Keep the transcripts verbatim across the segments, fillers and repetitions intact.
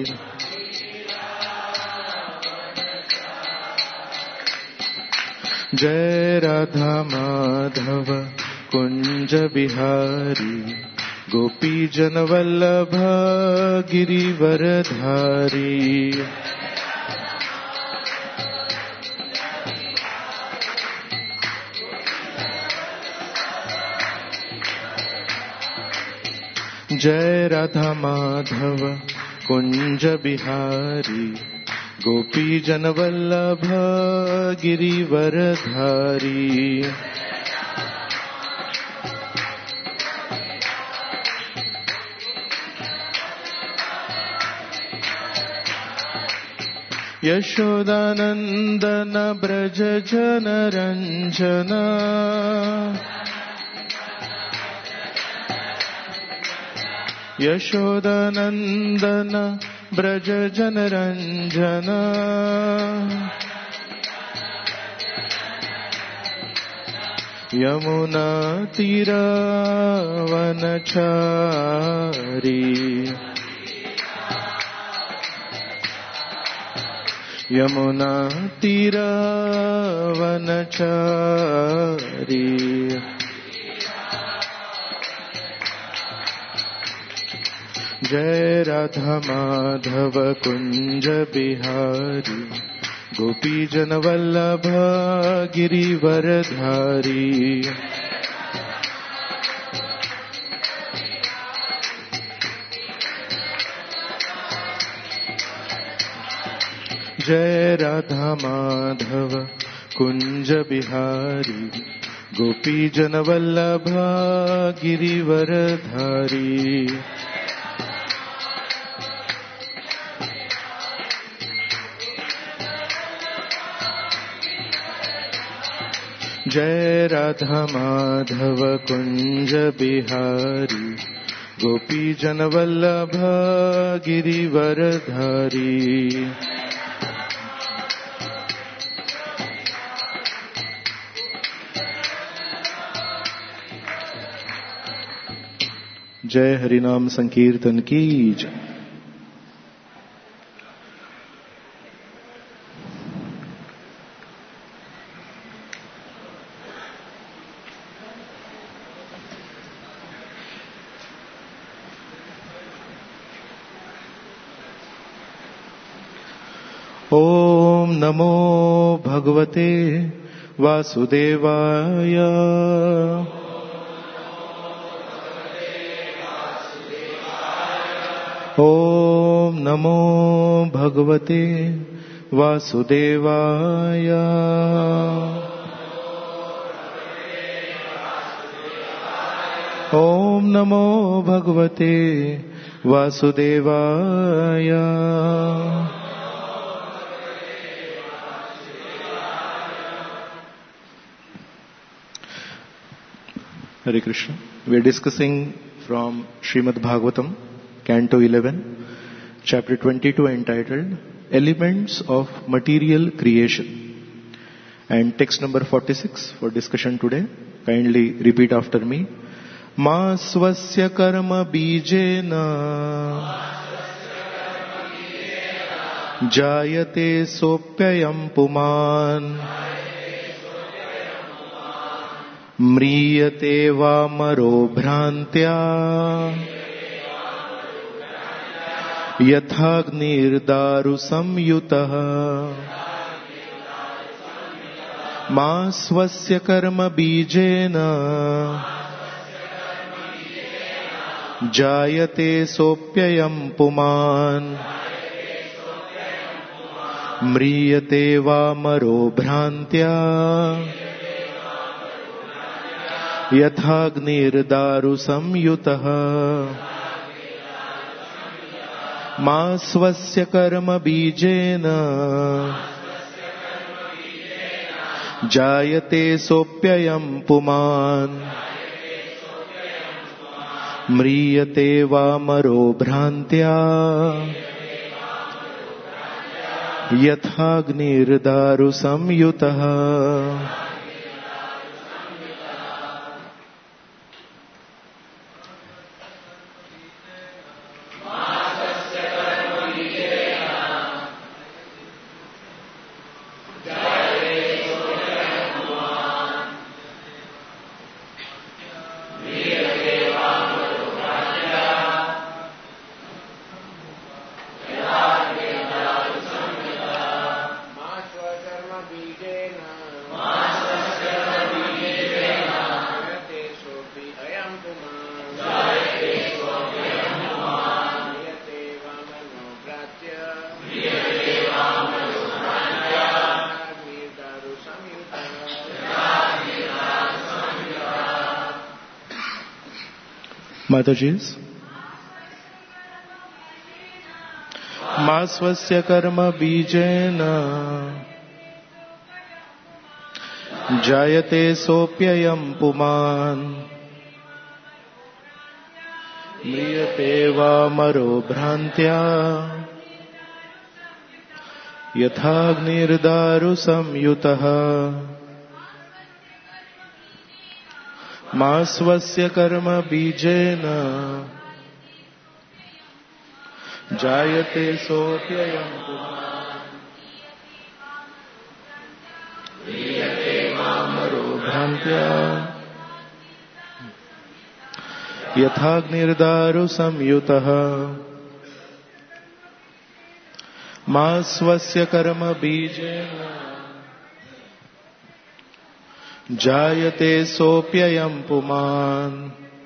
जय राधा माधव कुंज बिहारी गोपी जन वल्लभ गिरिवरधारी। जय राधा माधव कुंज बिहारी गोपी जन वल्लभ गिरिवरधारी। यशोदानंदन ब्रज जन रंजना यशोदानंदन ब्रज जन रंजना। यमुना तीरावनचारी यमुना तीरावनचारी। जय राधा माधव कुंज बिहारी गोपी जन वल्लभ गिरिवरधारी। जय राधा माधव कुंज बिहारी गोपी जन वल्लभ गिरिवरधारी। जय राधा माधव कुंज बिहारी गोपी जन वल्लभ गिरिवरधारी। जय हरिनाम संकीर्तन की जय। ओम नमो भगवते वासुदेवाय। ओम नमो भगवते वासुदेवाय। ओम नमो भगवते वासुदेवाय। Hare Krishna. We are discussing from Srimad Bhagavatam, Canto eleven, Chapter twenty-two, entitled Elements of Material Creation. And text number forty-six for discussion today. Kindly repeat after me. Ma swasya karma bijena jayate sopyayam puman म्रियते वा मरो भ्रान्त्या यथाग्निर्दारु संयुतः। मा स्वस्य कर्म बीजेन जायते सोप्ययम् पुमान् म्रियते वा मरो भ्रान्त्या यथाग्निर्दारु संयुतः। मा स्वस्य कर्म बीजेन जायते सोप्ययम् पुमान् म्रियते वा मरो भ्रान्त्या यथाग्निर्दारु संयुतः। Mataji's. Ma swasya karma bijena jayate sopyayam puman mriyate va maro bhrantya yathagnirdharu samyutah. Ma swasya karma bijena jayate sopyayam puman mriyate va maro bhrantya yathagnirdharu samyutah. Ma swasya karma bijena jayate sopyayam puman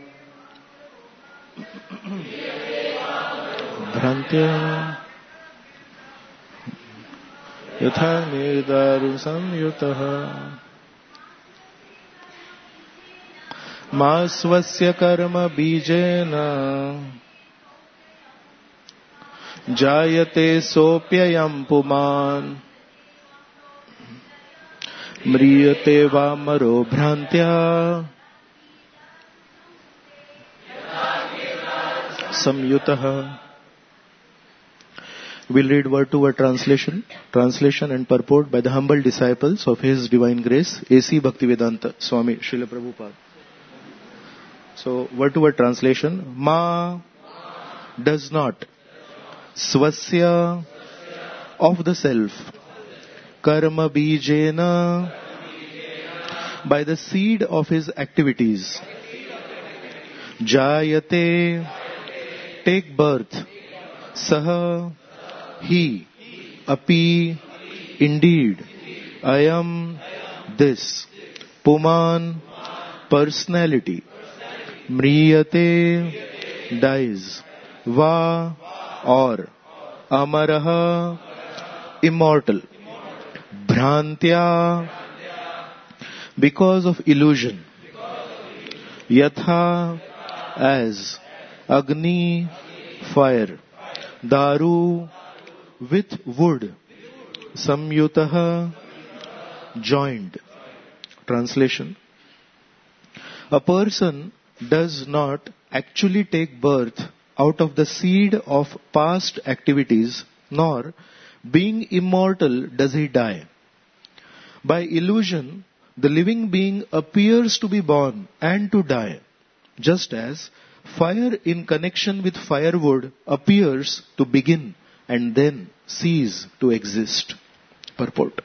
bhrantya yatha nirdaru samyutah. Ma swasya karma bijena jayate sopyayam puman mriyate va maro bhrantya samyutah. We'll read word to word translation, translation and purport by the humble disciples of His Divine Grace, A C Bhaktivedanta Swami Srila Prabhupada. So, word to word translation. Ma does not. Swasya of the self. Karma bijena by the seed of his activities. Jayate take birth. Saha he. Api indeed. Ayam this. Puman personality. Mriyate dies. Va or. Amaraha immortal. Bhrantya because of illusion. Yatha as. Agni fire. Daru with wood. Samyutah joined. Translation. A person does not actually take birth out of the seed of past activities, nor, being immortal, does he die. By illusion, the living being appears to be born and to die, just as fire in connection with firewood appears to begin and then cease to exist. Purport.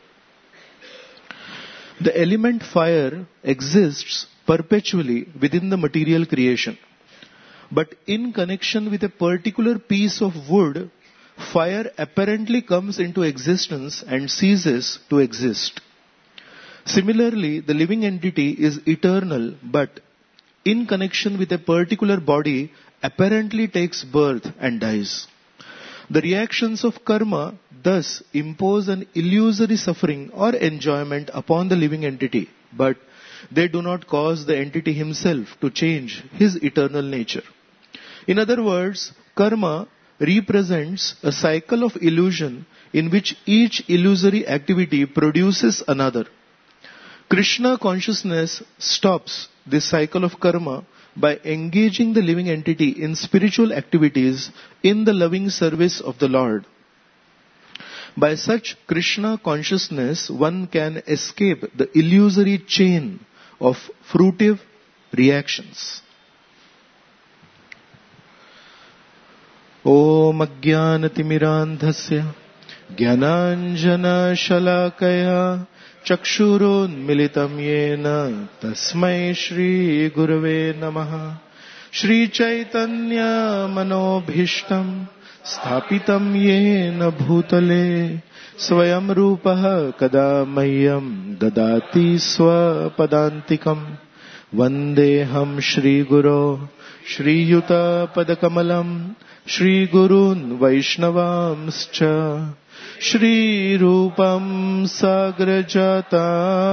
The element fire exists perpetually within the material creation. But in connection with a particular piece of wood, fire apparently comes into existence and ceases to exist. Similarly, the living entity is eternal, but in connection with a particular body, apparently takes birth and dies. The reactions of karma thus impose an illusory suffering or enjoyment upon the living entity, but they do not cause the entity himself to change his eternal nature. In other words, karma represents a cycle of illusion in which each illusory activity produces another. Krishna consciousness stops this cycle of karma by engaging the living entity in spiritual activities in the loving service of the Lord. By such Krishna consciousness, one can escape the illusory chain of fruitive reactions. Om Ajnanatimirandhasya Jnananjana Shalakaya Chakshurunmilitam Yena Tasmai Shri Gurave Namaha. Shri Chaitanya Manobhishtam Sthapitam Yena Bhutale Swayam Rupaha Kada Mahyam Dadati Swapadantikam Vandeham Shri Guru Shri Yuta Padakamalam Shri Gurun Vaishnavamscha Shri Rupam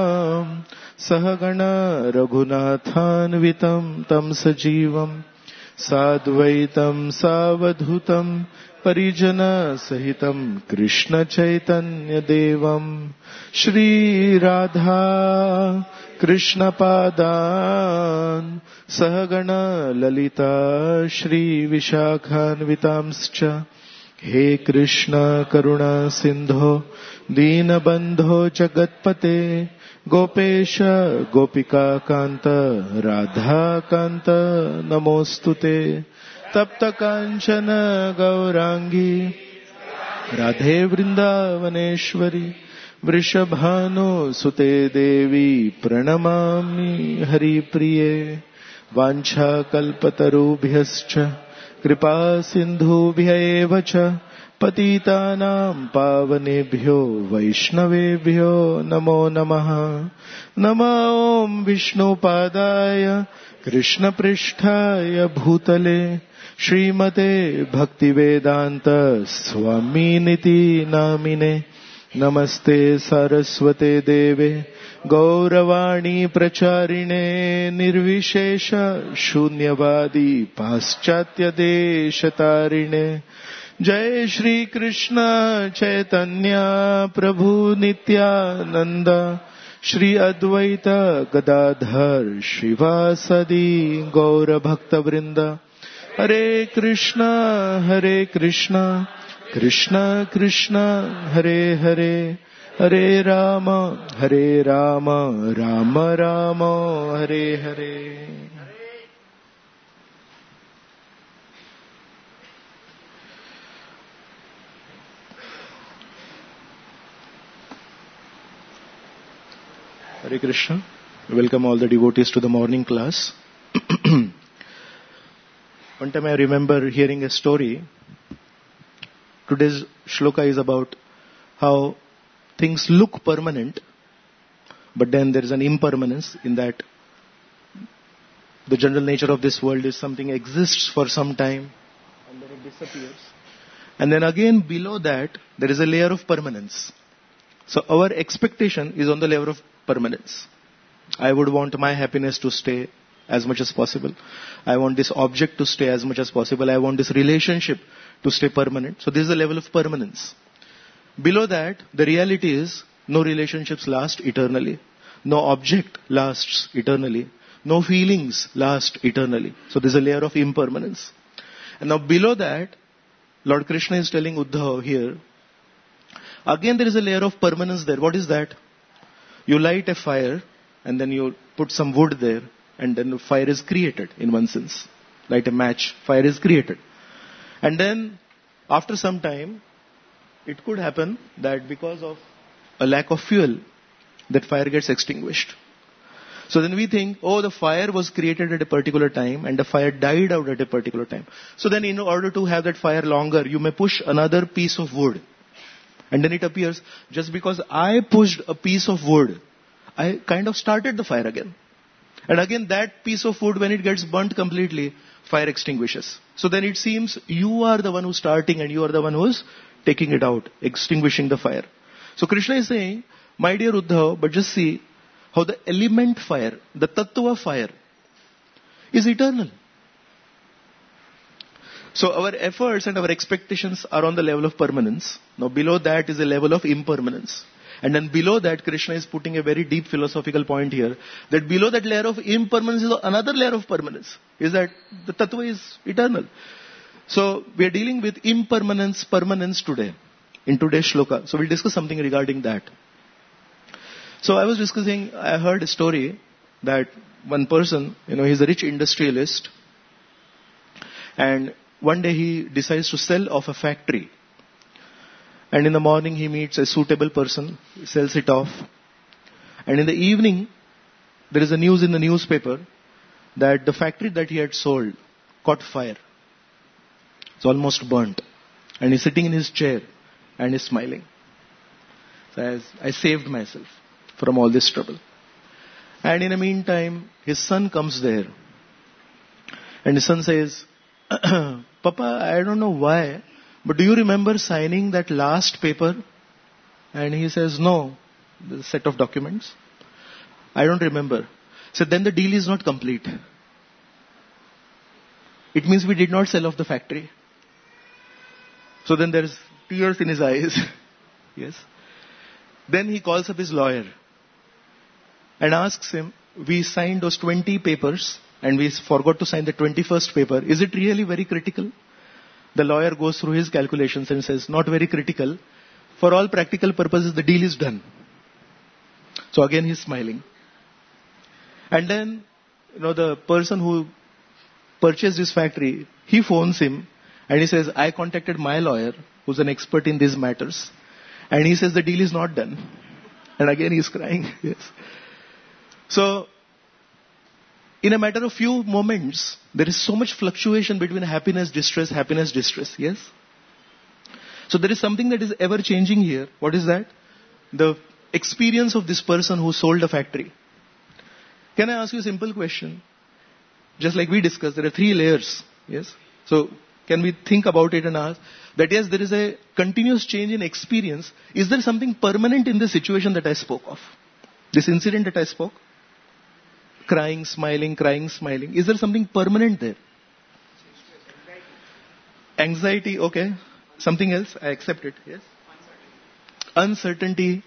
Sagrajatam Sahagana Raghunathanvitam Tam Sajivam Sadvaitam Savadhutam Parijana Sahitam Krishna Chaitanya Devam Shri Radha Krishna Padan Sahagana Lalita Shri Vishakhanvitamscha He Krishna Karuna Sindho Deenabandho Jagatpate Gopesha Gopika Kanta Radha Kanta Namostute Tapta Kanchana Gaurangi Radhe Vrindavaneshwari Vrishabhanu Sute Devi Pranamami Hari Priye Vancha Kalpatarubhyascha Kripa Sindhubhya evacha Patitanam Pavanebhyo Vaishnavebhyo Namo Namaha Nama Om Vishnu Padaya Krishna Pristhaya Bhutale Srimate Bhaktivedanta Swami Niti Namine Namaste Saraswate Deve Gauravani Pracharine Nirvishesha Shunyavadi Paschatya Deshatarine Jai Shri Krishna Chaitanya Prabhu Nityananda Shri Advaita Gadadhar Shivasadi Gaura Bhakta Vrinda Hare Krishna Hare Krishna Krishna Krishna Hare Hare Hare Rama Hare Rama Rama Rama Hare Hare. Hare Krishna. Welcome all the devotees to the morning class. One time I remember hearing a story. Today's shloka is about how things look permanent, but then there is an impermanence in that the general nature of this world is something exists for some time and then it disappears. And then again below that there is a layer of permanence. So our expectation is on the level of permanence. I would want my happiness to stay as much as possible. I want this object to stay as much as possible. I want this relationship to stay permanent. So this is the level of permanence. Below that, the reality is no relationships last eternally. No object lasts eternally. No feelings last eternally. So there's a layer of impermanence. And now below that, Lord Krishna is telling Uddhava here, again there is a layer of permanence there. What is that? You light a fire and then you put some wood there and then the fire is created in one sense. Light a match, fire is created. And then after some time, it could happen that because of a lack of fuel, that fire gets extinguished. So then we think, oh, the fire was created at a particular time and the fire died out at a particular time. So then in order to have that fire longer, you may push another piece of wood. And then it appears, just because I pushed a piece of wood, I kind of started the fire again. And again, that piece of wood, when it gets burnt completely, fire extinguishes. So then it seems you are the one who's starting and you are the one who's taking it out, extinguishing the fire. So Krishna is saying, my dear Uddhava, but just see how the element fire, the tattva fire, is eternal. So our efforts and our expectations are on the level of permanence. Now below that is a level of impermanence. And then below that, Krishna is putting a very deep philosophical point here, that below that layer of impermanence is another layer of permanence, is that the tattva is eternal. So we are dealing with impermanence, permanence today, in today's shloka. So we'll discuss something regarding that. So I was discussing, I heard a story that one person, you know, he's a rich industrialist, and one day he decides to sell off a factory. And in the morning he meets a suitable person, sells it off. And in the evening, there is a news in the newspaper that the factory that he had sold caught fire. It's almost burnt. And he's sitting in his chair and he's smiling. So I, I saved myself from all this trouble. And in the meantime, his son comes there. And his son says, Papa, I don't know why, but do you remember signing that last paper? And he says, no, the set of documents. I don't remember. So then the deal is not complete. it means we did not sell off the factory. So then there's tears in his eyes. Yes. Then he calls up his lawyer and asks him, we signed those twenty papers and we forgot to sign the twenty-first paper. Is it really very critical? The lawyer goes through his calculations and says, not very critical. For all practical purposes, the deal is done. So again, he's smiling. And then, you know, the person who purchased this factory, he phones him and he says, I contacted my lawyer, who's an expert in these matters. And he says the deal is not done. And again, he's crying. Yes. So, in a matter of few moments, there is so much fluctuation between happiness, distress, happiness, distress. Yes? So there is something that is ever changing here. What is that? The experience of this person who sold a factory. Can I ask you a simple question? Just like we discussed, there are three layers. Yes? So can we think about it and ask that yes, there is a continuous change in experience. Is there something permanent in the situation that I spoke of? This incident that I spoke? Crying, smiling, crying, smiling. Is there something permanent there? Anxiety, okay. Something else? I accept it. Yes. Uncertainty.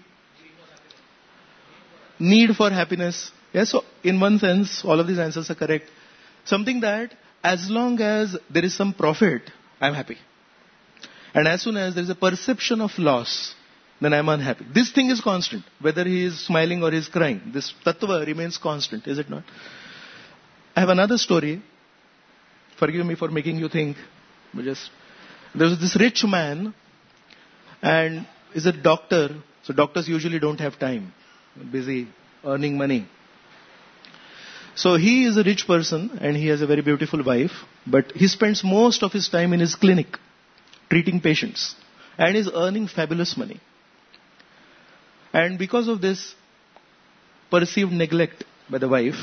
Need for happiness. Yes, so in one sense, all of these answers are correct. Something that as long as there is some profit, I'm happy. And as soon as there is a perception of loss, then I'm unhappy. This thing is constant. Whether he is smiling or he is crying. This tattva remains constant, is it not? I have another story. Forgive me for making you think. But just, there was this rich man and is a doctor. So doctors usually don't have time. Busy earning money. So he is a rich person and he has a very beautiful wife. But he spends most of his time in his clinic treating patients. And is earning fabulous money. And because of this perceived neglect by the wife,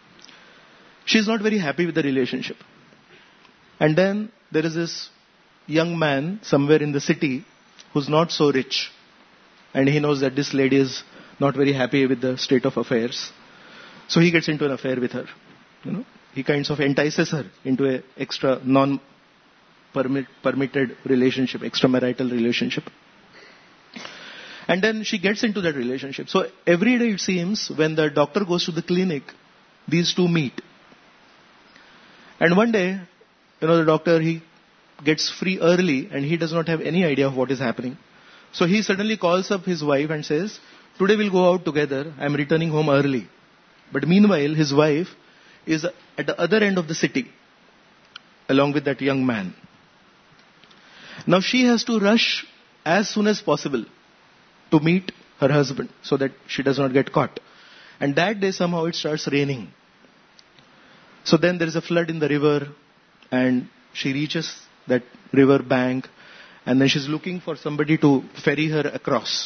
she is not very happy with the relationship. And then there is this young man somewhere in the city who's not so rich. And he knows that this lady is not very happy with the state of affairs. So he gets into an affair with her. You know, he kinds of entices her into an extra non-permitted relationship, extramarital relationship. And then she gets into that relationship. So every day it seems when the doctor goes to the clinic, these two meet. And one day, you know, the doctor, he gets free early and he does not have any idea of what is happening. So he suddenly calls up his wife and says, today we'll go out together. I'm returning home early. But meanwhile, his wife is at the other end of the city along with that young man. Now she has to rush as soon as possible to meet her husband so that she does not get caught. And that day somehow it starts raining. So then there is a flood in the river and she reaches that river bank and then she's looking for somebody to ferry her across.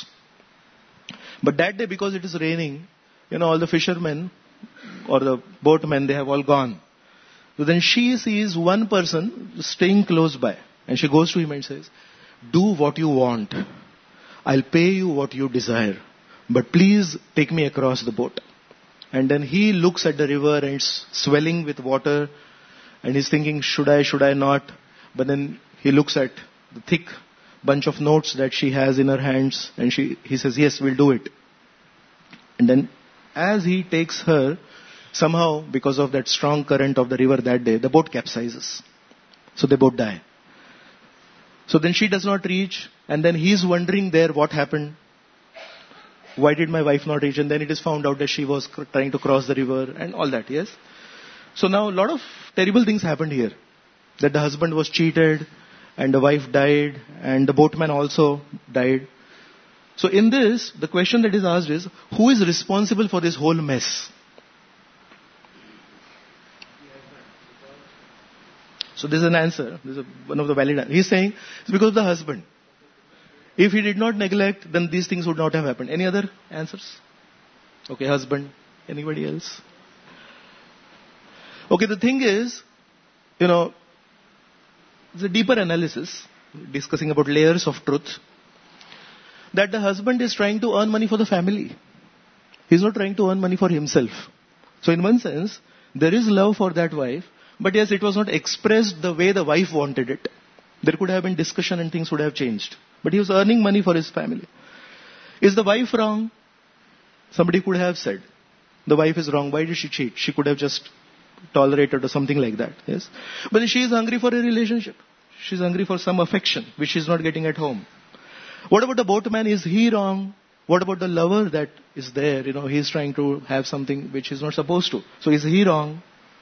But that day because it is raining, you know, all the fishermen or the boatmen, they have all gone. So then she sees one person staying close by and she goes to him and says, do what you want. I'll pay you what you desire, but please take me across the boat. And then he looks at the river and it's swelling with water and he's thinking, should I, should I not? But then he looks at the thick bunch of notes that she has in her hands and she, he says, yes, we'll do it. And then as he takes her, somehow because of that strong current of the river that day, the boat capsizes. So they both die. So then she does not reach and then he's wondering there what happened. Why did my wife not reach? And then it is found out that she was cr- trying to cross the river and all that, yes? So now a lot of terrible things happened here. That the husband was cheated and the wife died and the boatman also died. So in this, the question that is asked is, who is responsible for this whole mess? So this is an answer. This is a, one of the valid answers. He's saying it's because of the husband. If he did not neglect, then these things would not have happened. Any other answers? Okay, husband. Anybody else? Okay, the thing is, you know, it's a deeper analysis, discussing about layers of truth, that the husband is trying to earn money for the family. He's not trying to earn money for himself. So in one sense, there is love for that wife, But yes, it was not expressed the way the wife wanted it. There could have been discussion and things would have changed. But he was earning money for his family. Is the wife wrong? Somebody could have said, the wife is wrong. Why did she cheat? She could have just tolerated or something like that. Yes. But she is hungry for a relationship. She's hungry for some affection, which she's not getting at home. What about the boatman? Is he wrong? What about the lover that is there? You know, he's trying to have something which he's not supposed to. So is he wrong?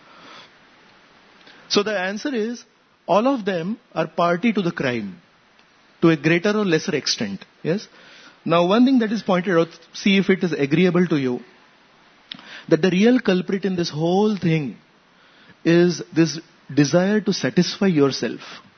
So the answer is, all of them are party to the crime, to a greater or lesser extent. Yes. Now one thing that is pointed out, see if it is agreeable to you, that the real culprit in this whole thing is this desire to satisfy yourself.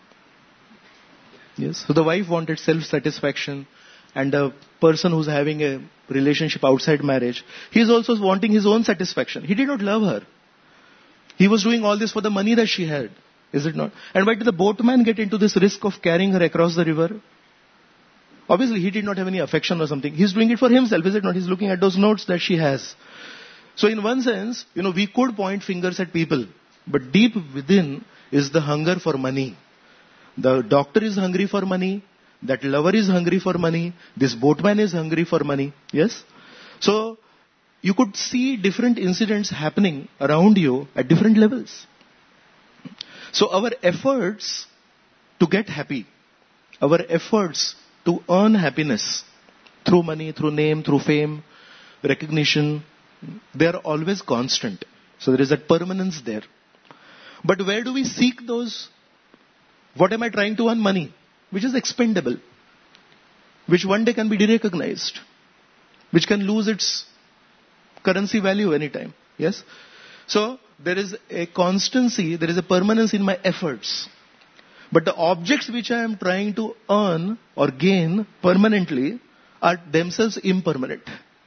Yes. So the wife wanted self-satisfaction, and the person who's having a relationship outside marriage, he is also wanting his own satisfaction. He did not love her. He was doing all this for the money that she had. Is it not? And why did the boatman get into this risk of carrying her across the river? Obviously, he did not have any affection or something. He's doing it for himself, is it not? He's looking at those notes that she has. So in one sense, you know, we could point fingers at people, but deep within is the hunger for money. The doctor is hungry for money. That lover is hungry for money. This boatman is hungry for money. Yes? So, you could see different incidents happening around you at different levels. So, our efforts to get happy, our efforts to earn happiness through money, through name, through fame, recognition, they are always constant. So, there is that permanence there. But where do we seek those? What am I trying to earn? Money, which is expendable, which one day can be derecognized, which can lose its currency value anytime. Yes? So, there is a constancy, there is a permanence in my efforts. But the objects which I am trying to earn or gain permanently are themselves impermanent.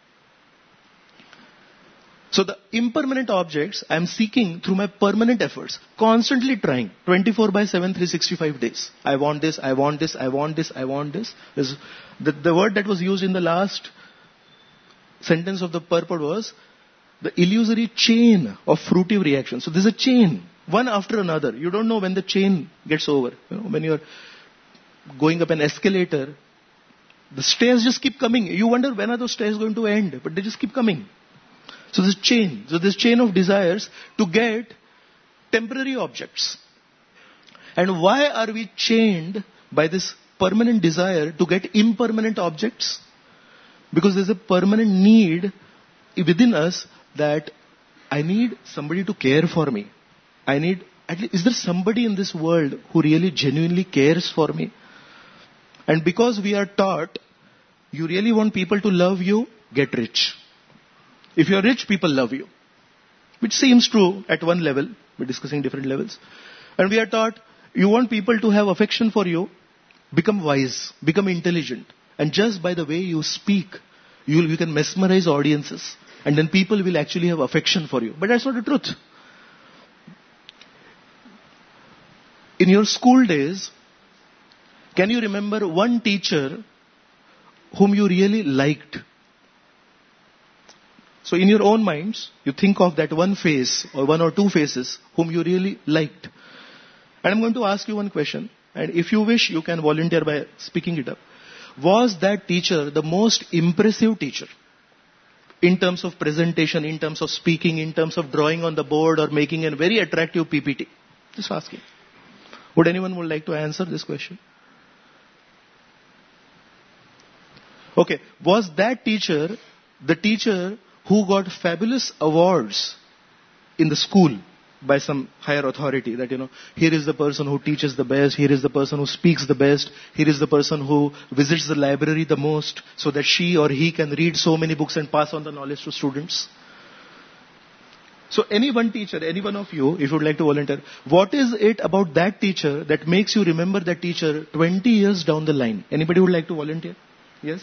So the impermanent objects I am seeking through my permanent efforts, constantly trying, twenty-four by seven, three hundred sixty-five days. I want this, I want this, I want this, I want this. The, the word that was used in the last sentence of the purport was the illusory chain of fruitive reaction. So there's a chain, one after another. You don't know when the chain gets over. You know, when you're going up an escalator, the stairs just keep coming. You wonder when are those stairs going to end, but they just keep coming. So this chain, so this chain of desires to get temporary objects. And why are we chained by this permanent desire to get impermanent objects? Because there's a permanent need within us that I need somebody to care for me. I need, at least, is there somebody in this world who really genuinely cares for me? And because we are taught, you really want people to love you, get rich. If you're rich, people love you. Which seems true at one level. We're discussing different levels. And we are taught, you want people to have affection for you, become wise, become intelligent. And just by the way you speak, you, you can mesmerize audiences. And then people will actually have affection for you. But that's not the truth. In your school days, can you remember one teacher whom you really liked? So in your own minds, you think of that one face or one or two faces whom you really liked. And I'm going to ask you one question. And if you wish, you can volunteer by speaking it up. Was that teacher the most impressive teacher? In terms of presentation, in terms of speaking, in terms of drawing on the board or making a very attractive P P T? Just asking. Would anyone would like to answer this question? Okay. Was that teacher the teacher who got fabulous awards in the school by some higher authority? That, you know, here is the person who teaches the best, here is the person who speaks the best, here is the person who visits the library the most, so that she or he can read so many books and pass on the knowledge to students. So any one teacher, any one of you, if you would like to volunteer, what is it about that teacher that makes you remember that teacher twenty years down the line? Anybody would like to volunteer? Yes?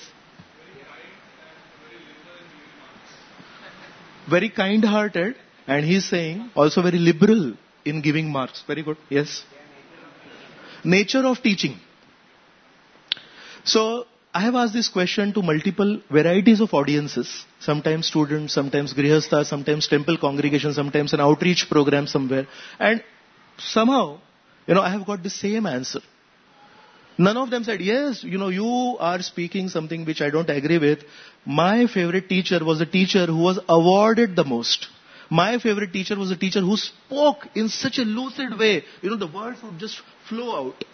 Very kind-hearted, and he's saying also very liberal in giving marks. Very good. Yes? Nature of teaching. So, I have asked this question to multiple varieties of audiences. Sometimes students, sometimes grihastha, sometimes temple congregation, sometimes an outreach program somewhere. And somehow, you know, I have got the same answer. None of them said, yes, you know, you are speaking something which I don't agree with. My favorite teacher was a teacher who was awarded the most. My favorite teacher was a teacher who spoke in such a lucid way. You know, the words would just flow out.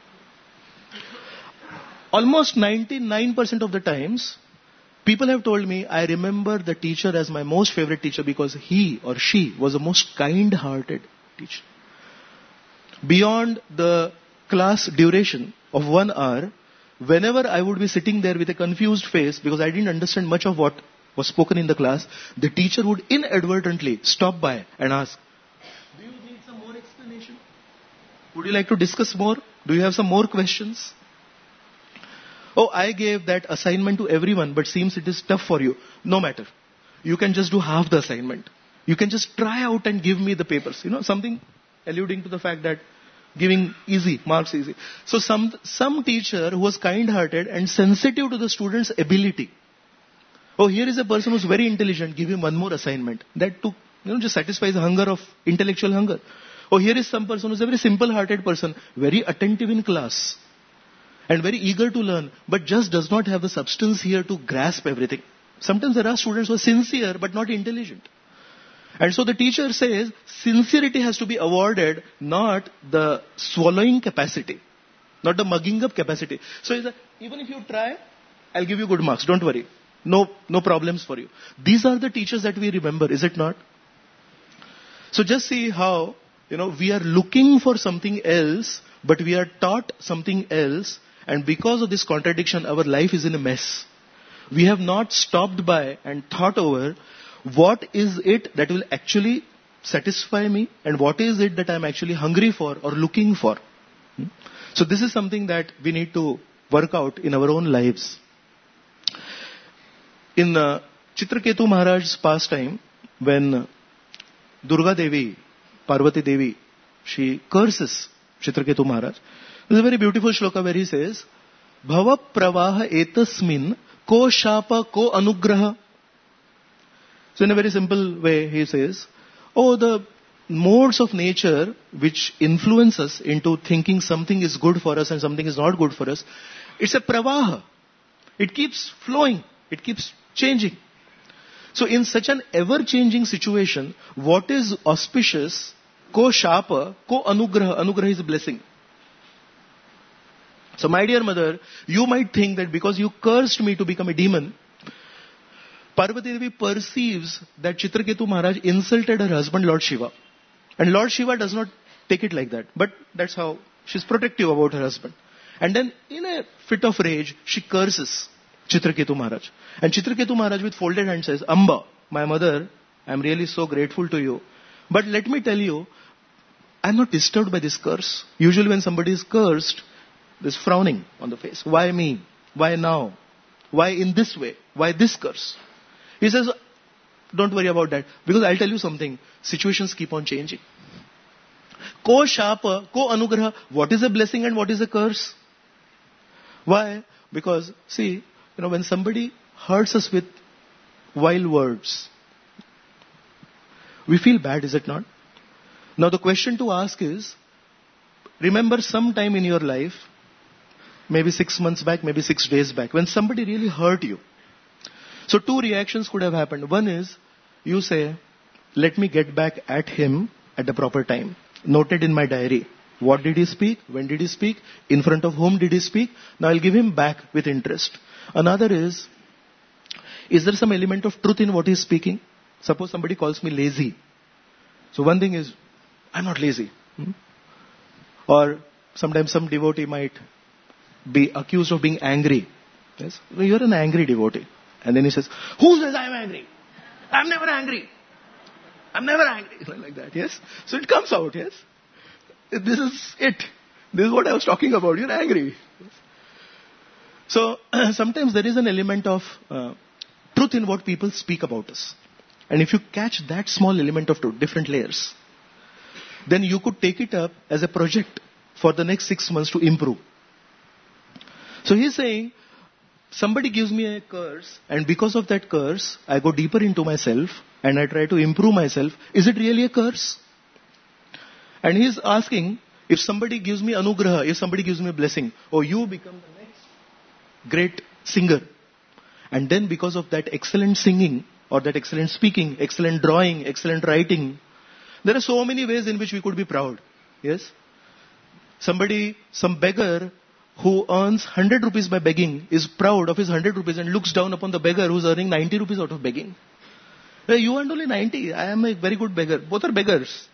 Almost ninety-nine percent of the times, people have told me, I remember the teacher as my most favorite teacher because he or she was the most kind-hearted teacher. Beyond the class duration of one hour, whenever I would be sitting there with a confused face because I didn't understand much of what was spoken in the class, the teacher would inadvertently stop by and ask, do you need some more explanation? Would you like to discuss more? Do you have some more questions? Oh, I gave that assignment to everyone, but seems it is tough for you. No matter. You can just do half the assignment. You can just try out and give me the papers. You know, something alluding to the fact that giving easy, marks easy. So some, some teacher who was kind-hearted and sensitive to the student's ability. Oh, here is a person who's very intelligent. Give him one more assignment. That too, you know, just satisfies the hunger of intellectual hunger. Oh, here is some person who's a very simple-hearted person, very attentive in class and very eager to learn, but just does not have the substance here to grasp everything. Sometimes there are students who are sincere but not intelligent. And so the teacher says, sincerity has to be awarded, not the swallowing capacity, not the mugging up capacity. So he said, even if you try, I'll give you good marks. Don't worry. No, no problems for you. These are the teachers that we remember, is it not? So just see how, you know, we are looking for something else, but we are taught something else. And because of this contradiction, our life is in a mess. We have not stopped by and thought over what is it that will actually satisfy me and what is it that I'm actually hungry for or looking for. Hmm? So this is something that we need to work out in our own lives. In uh, Chitraketu Maharaj's pastime, when Durga Devi, Parvati Devi, she curses Chitraketu Maharaj, there's a very beautiful shloka where he says, Bhava pravaha etasmin ko shapa ko anugraha. So in a very simple way he says, oh, the modes of nature which influence us into thinking something is good for us and something is not good for us, it's a pravaha. It keeps flowing. It keeps changing. So in such an ever-changing situation, what is auspicious, ko shapa, ko anugraha. Anugraha is a blessing. So my dear mother, you might think that because you cursed me to become a demon, Parvati Devi perceives that Chitraketu Maharaj insulted her husband, Lord Shiva. And Lord Shiva does not take it like that. But that's how she's protective about her husband. And then in a fit of rage, she curses Chitraketu Maharaj. And Chitraketu Maharaj with folded hands says, Amba, my mother, I'm really so grateful to you. But let me tell you, I'm not disturbed by this curse. Usually when somebody is cursed, there's frowning on the face. Why me? Why now? Why in this way? Why this curse? He says, don't worry about that. Because I'll tell you something. Situations keep on changing. Ko shapa, ko anugraha. What is a blessing and what is a curse? Why? Because, see, you know, when somebody hurts us with vile words, we feel bad, is it not? Now the question to ask is, remember some time in your life, maybe six months back, maybe six days back, when somebody really hurt you. So two reactions could have happened. One is, you say, let me get back at him at the proper time. Noted in my diary. What did he speak? When did he speak? In front of whom did he speak? Now I'll give him back with interest. Another is, is there some element of truth in what he's speaking? Suppose somebody calls me lazy. So one thing is, I'm not lazy. Hmm? Or sometimes some devotee might be accused of being angry. Yes? Well, you're an angry devotee. And then he says, who says I'm angry? I'm never angry. I'm never angry. Like that, yes? So it comes out, yes? This is it. This is what I was talking about. You're angry. Yes? So sometimes there is an element of uh, truth in what people speak about us. And if you catch that small element of truth, different layers, then you could take it up as a project for the next six months to improve. So he's saying, somebody gives me a curse, and because of that curse, I go deeper into myself, and I try to improve myself. Is it really a curse? And he's asking, if somebody gives me anugraha, if somebody gives me a blessing, oh, you become the next great singer. And then because of that excellent singing, or that excellent speaking, excellent drawing, excellent writing, there are so many ways in which we could be proud. Yes? Somebody, some beggar who earns one hundred rupees by begging is proud of his one hundred rupees and looks down upon the beggar who's earning ninety rupees out of begging. Hey, you earned only ninety. I am a very good beggar. Both are beggars.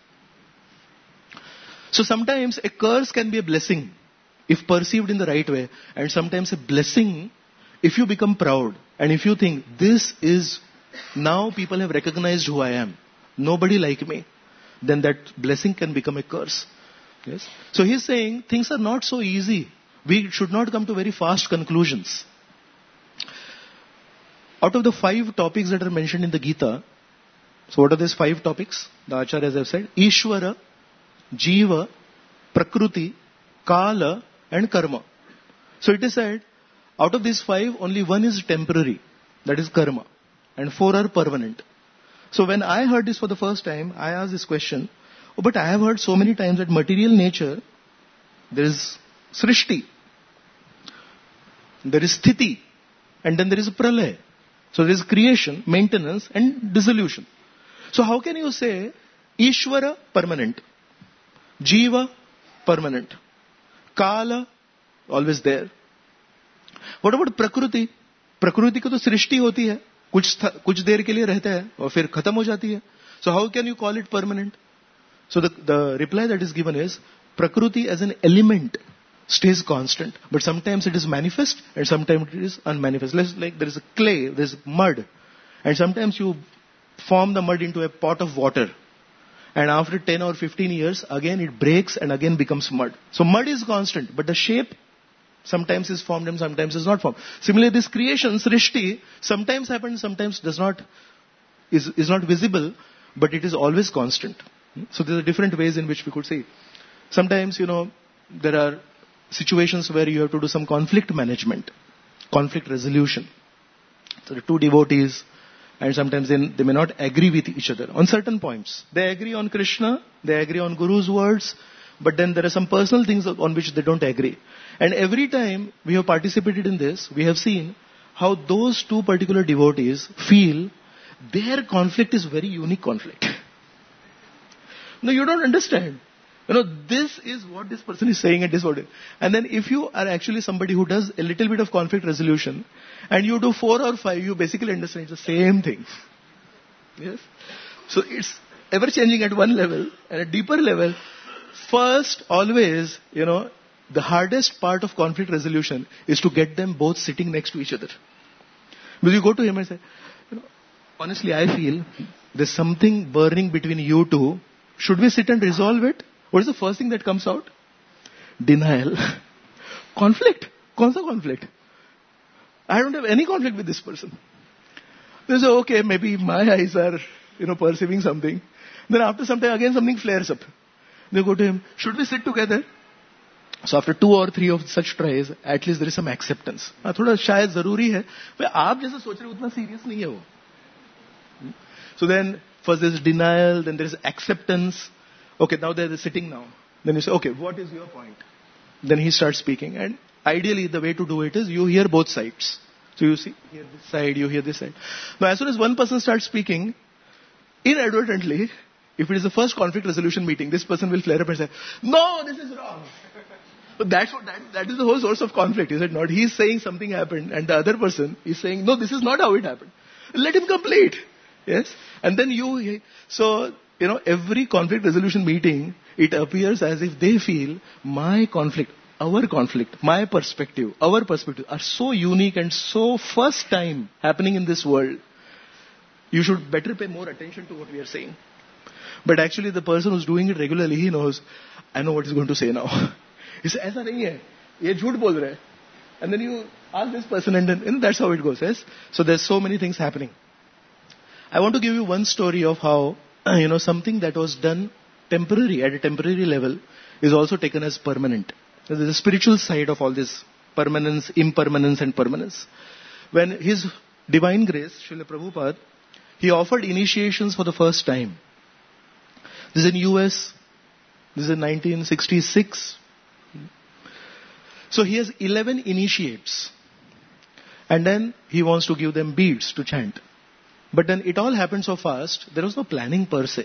So sometimes a curse can be a blessing if perceived in the right way. And sometimes a blessing if you become proud. And if you think, this is, now people have recognized who I am. Nobody like me. Then that blessing can become a curse. Yes. So he's saying things are not so easy. We should not come to very fast conclusions. Out of the five topics that are mentioned in the Gita, so what are these five topics? The Acharyas have said, Ishvara, Jiva, Prakruti, Kala and Karma. So it is said, out of these five, only one is temporary. That is Karma. And four are permanent. So when I heard this for the first time, I asked this question, oh, but I have heard so many times that material nature, there is Srishti, there is Sthiti, and then there is Pralaya. So there is creation, maintenance and dissolution. So how can you say Ishvara permanent, Jiva permanent, Kala always there? What about Prakruti? Prakruti को तो सृष्टि होती है, कुछ कुछ देर के लिए रहता है और फिर खत्म हो जाती है. So how can you call it permanent? So the the reply that is given is Prakruti as an element stays constant, but sometimes it is manifest and sometimes it is unmanifest. Let's, like there is a clay, there is mud, and sometimes you form the mud into a pot of water, and after ten or fifteen years, again it breaks and again becomes mud. So mud is constant, but the shape sometimes is formed and sometimes is not formed. Similarly, this creation, Srishti, sometimes happens, sometimes does not, is, is not visible, but it is always constant. So there are different ways in which we could say. Sometimes, you know, there are situations where you have to do some conflict management, conflict resolution. So the two devotees, and sometimes they, they may not agree with each other on certain points. They agree on Krishna, they agree on Guru's words, but then there are some personal things on which they don't agree. And every time we have participated in this, we have seen how those two particular devotees feel their conflict is very unique conflict. No, you don't understand. You know, this is what this person is saying and this what. And then if you are actually somebody who does a little bit of conflict resolution and you do four or five, you basically understand it's the same thing. Yes? So it's ever changing at one level and a deeper level. First, always, you know, the hardest part of conflict resolution is to get them both sitting next to each other. Because you go to him and say, you know, honestly, I feel there's something burning between you two. Should we sit and resolve it? What is the first thing that comes out? Denial. Conflict. Kaun sa conflict? I don't have any conflict with this person. They say, okay, maybe my eyes are, you know, perceiving something. Then after some time, again something flares up. They go to him, should we sit together? So after two or three of such tries, at least there is some acceptance. हाँ थोड़ा शायद जरूरी है. भाई आप जैसा सोच रहे हो उतना serious नहीं है वो. So then first there is denial, then there is acceptance. Okay, now they are sitting now. Then you say, okay, what is your point? Then he starts speaking, and ideally the way to do it is you hear both sides. So you see, hear this side, you hear this side. Now as soon as one person starts speaking, inadvertently, if it is the first conflict resolution meeting, this person will flare up and say, no, this is wrong. But that's what, that, that is the whole source of conflict, is it not? He is saying something happened and the other person is saying, no, this is not how it happened. Let him complete. Yes? And then you, so, you know, every conflict resolution meeting, it appears as if they feel my conflict, our conflict, my perspective, our perspective are so unique and so first time happening in this world. You should better pay more attention to what we are saying. But actually the person who's doing it regularly, he knows, I know what he's going to say now. He says, ऐसा नहीं है, ये झूठ बोल रहा है. And then you ask this person and then, you know, that's how it goes, yes? So there's so many things happening. I want to give you one story of how, you know, something that was done temporary, at a temporary level, is also taken as permanent. There's a spiritual side of all this permanence, impermanence and permanence. When His Divine Grace, Srila Prabhupada, he offered initiations for the first time. This is in U S, This is in nineteen sixty-six. So he has eleven initiates. And then he wants to give them beads to chant. But then it all happened so fast, there was no planning per se.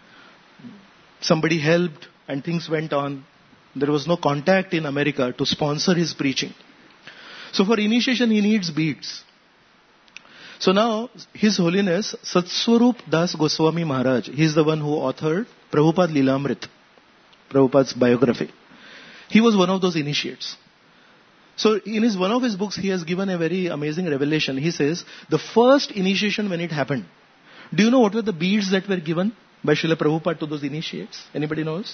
Somebody helped and things went on. There was no contact in America to sponsor his preaching. So for initiation he needs beads. So now His Holiness Satswarup Das Goswami Maharaj, he is the one who authored Prabhupada Lilamrit, Prabhupada's biography. He was one of those initiates. So in his one of his books, he has given a very amazing revelation. He says, the first initiation when it happened, do you know what were the beads that were given by Srila Prabhupada to those initiates? Anybody knows?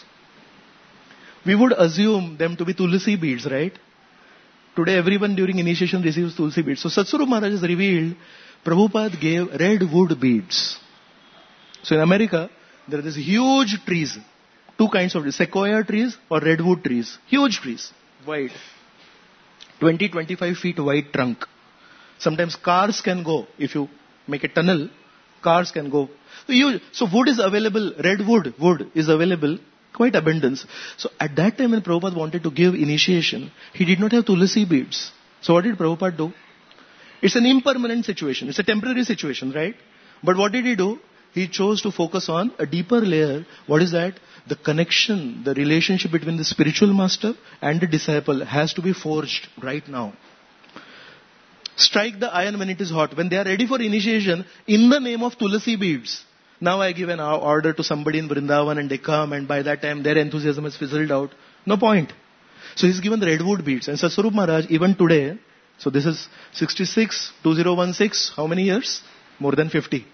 We would assume them to be Tulsi beads, right? Today everyone during initiation receives Tulsi beads. So Satswarup Maharaj has revealed, Prabhupada gave red wood beads. So in America, there are these huge trees, two kinds of trees, sequoia trees or redwood trees, huge trees, wide. twenty to twenty-five feet wide trunk. Sometimes cars can go. If you make a tunnel, cars can go. So, you, so wood is available, red wood, wood is available, quite abundance. So at that time when Prabhupada wanted to give initiation, he did not have Tulsi beads. So what did Prabhupada do? It's an impermanent situation. It's a temporary situation, right? But what did he do? He chose to focus on a deeper layer. What is that? The connection, the relationship between the spiritual master and the disciple has to be forged right now. Strike the iron when it is hot. When they are ready for initiation, in the name of Tulsi beads. Now I give an order to somebody in Vrindavan and they come, and by that time their enthusiasm has fizzled out. No point. So he's given the redwood beads. And Satswarup Maharaj, even today, so this is sixty-six, two thousand sixteen, how many years? More than fifty.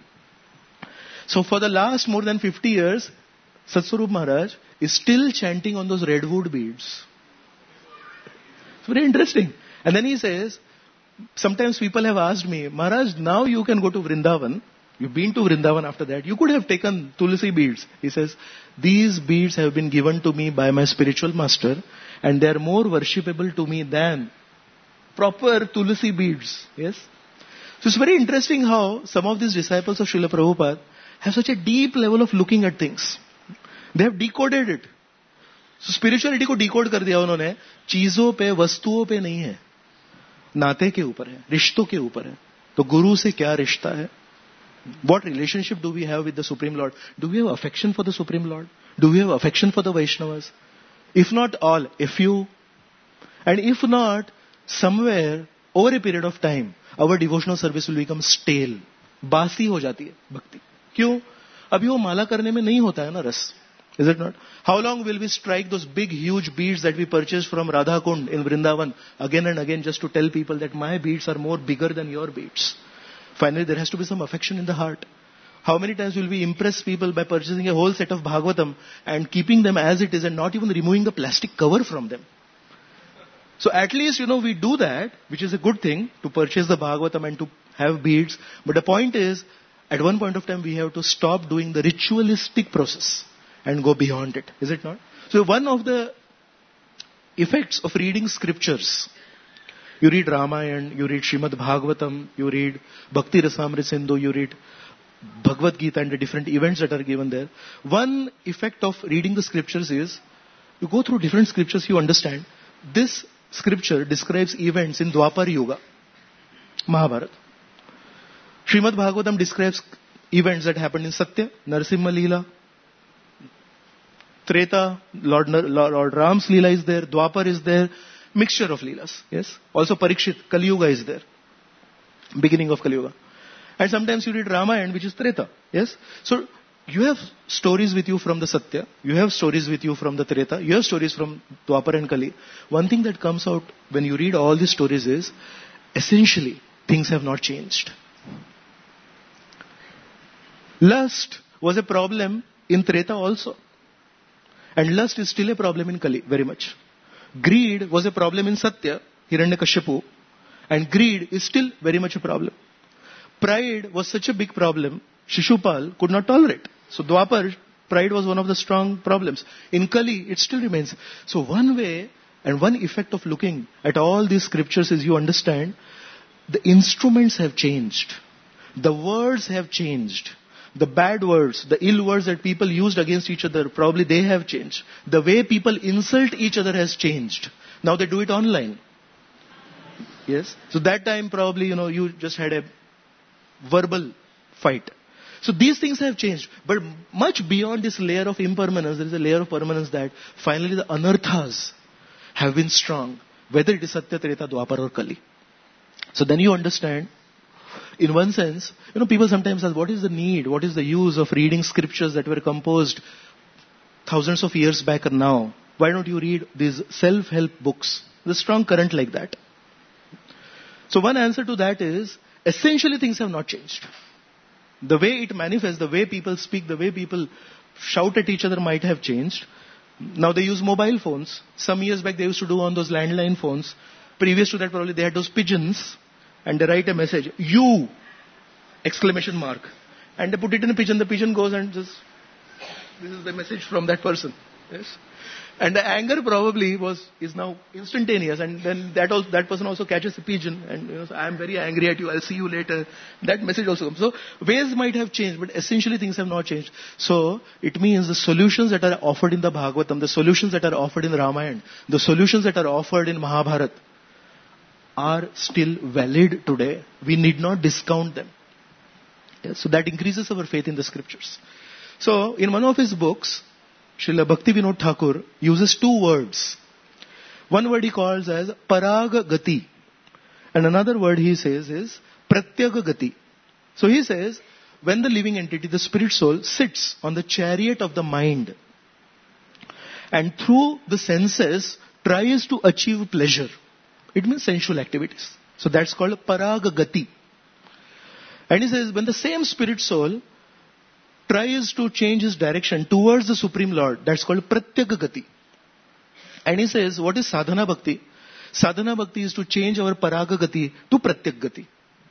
So for the last more than fifty years, Satswarup Maharaj is still chanting on those redwood beads. It's very interesting. And then he says, sometimes people have asked me, Maharaj, now you can go to Vrindavan. You've been to Vrindavan after that. You could have taken Tulsi beads. He says, these beads have been given to me by my spiritual master and they are more worshipable to me than proper Tulsi beads. Yes? So it's very interesting how some of these disciples of Srila Prabhupada have such a deep level of looking at things. They have decoded it. So spirituality को decode कर दिया उन्होंने. चीजों पे, वस्तुओं पे नहीं है. नाते के ऊपर है. रिश्तों के ऊपर है. तो गुरु से क्या रिश्ता है? What relationship do we have with the Supreme Lord? Do we have affection for the Supreme Lord? Do we have affection for the Vaishnavas? If not all, a few. And if not, somewhere over a period of time, our devotional service will become stale. बासी हो जाती है भक्ति. क्यों? अभी वो माला करने में नहीं होता है ना रस. Is it not? How long will we strike those big huge beads that we purchased from Radha Kund in Vrindavan again and again just to tell people that my beads are more bigger than your beads? Finally, there has to be some affection in the heart. How many times will we impress people by purchasing a whole set of Bhagavatam and keeping them as it is and not even removing the plastic cover from them? So at least, you know, we do that, which is a good thing, to purchase the Bhagavatam and to have beads. But the point is, at one point of time, we have to stop doing the ritualistic process and go beyond it. Is it not? So one of the effects of reading scriptures, you read Ramayana, you read Srimad Bhagavatam, you read Bhakti Rasamrita Sindhu, you read Bhagavad Gita and the different events that are given there. One effect of reading the scriptures is, you go through different scriptures, you understand, this scripture describes events in Dwapar Yuga, Mahabharata. Srimad Bhagavatam describes events that happened in Satya, Narasimha Leela, Treta, Lord, Lord Ram's Leela is there, Dwapar is there, mixture of Leelas, yes. Also Parikshit, Kali Yuga is there, beginning of Kali Yuga. And sometimes you read Ramayana, which is Treta, yes. So you have stories with you from the Satya, you have stories with you from the Treta, you have stories from Dwapar and Kali. One thing that comes out when you read all these stories is, essentially, things have not changed. Lust was a problem in Treta also. And lust is still a problem in Kali, very much. Greed was a problem in Satya, Hiranyakashipu, and greed is still very much a problem. Pride was such a big problem, Shishupal could not tolerate. So Dwapar, pride was one of the strong problems. In Kali, it still remains. So one way and one effect of looking at all these scriptures is you understand the instruments have changed. The words have changed. The bad words, the ill words that people used against each other, probably they have changed. The way people insult each other has changed. Now they do it online. Yes? So that time probably, you know, you just had a verbal fight. So these things have changed. But much beyond this layer of impermanence, there is a layer of permanence that finally the anarthas have been strong. Whether it is Satya, Treta, Dwapar or Kali. So then you understand, in one sense, you know, people sometimes ask, what is the need, what is the use of reading scriptures that were composed thousands of years back and now? Why don't you read these self-help books? There's a strong current like that. So one answer to that is, essentially things have not changed. The way it manifests, the way people speak, the way people shout at each other might have changed. Now they use mobile phones. Some years back they used to do on those landline phones. Previous to that probably they had those pigeons and they write a message, you, exclamation mark. And they put it in a pigeon. The pigeon goes and just, this is the message from that person. Yes. And the anger probably was, is now instantaneous. And then that also, that person also catches the pigeon and, you know, so I am very angry at you, I'll see you later. That message also comes. So ways might have changed, but essentially things have not changed. So it means the solutions that are offered in the Bhagavatam, the solutions that are offered in Ramayana, the solutions that are offered in Mahabharata are still valid today. We need not discount them. Yes, so that increases our faith in the scriptures. So in one of his books, Srila Bhakti Vinod Thakur uses two words. One word he calls as Paraga Gati. And another word he says is Pratyaga Gati. So he says, when the living entity, the spirit soul, sits on the chariot of the mind and through the senses tries to achieve pleasure. It means sensual activities. So that's called Paraga Gati. And he says, when the same spirit soul tries to change his direction towards the Supreme Lord, that's called Pratyaga Gati. And he says, what is Sadhana Bhakti? Sadhana Bhakti is to change our Paraga Gati to Pratyaga Gati.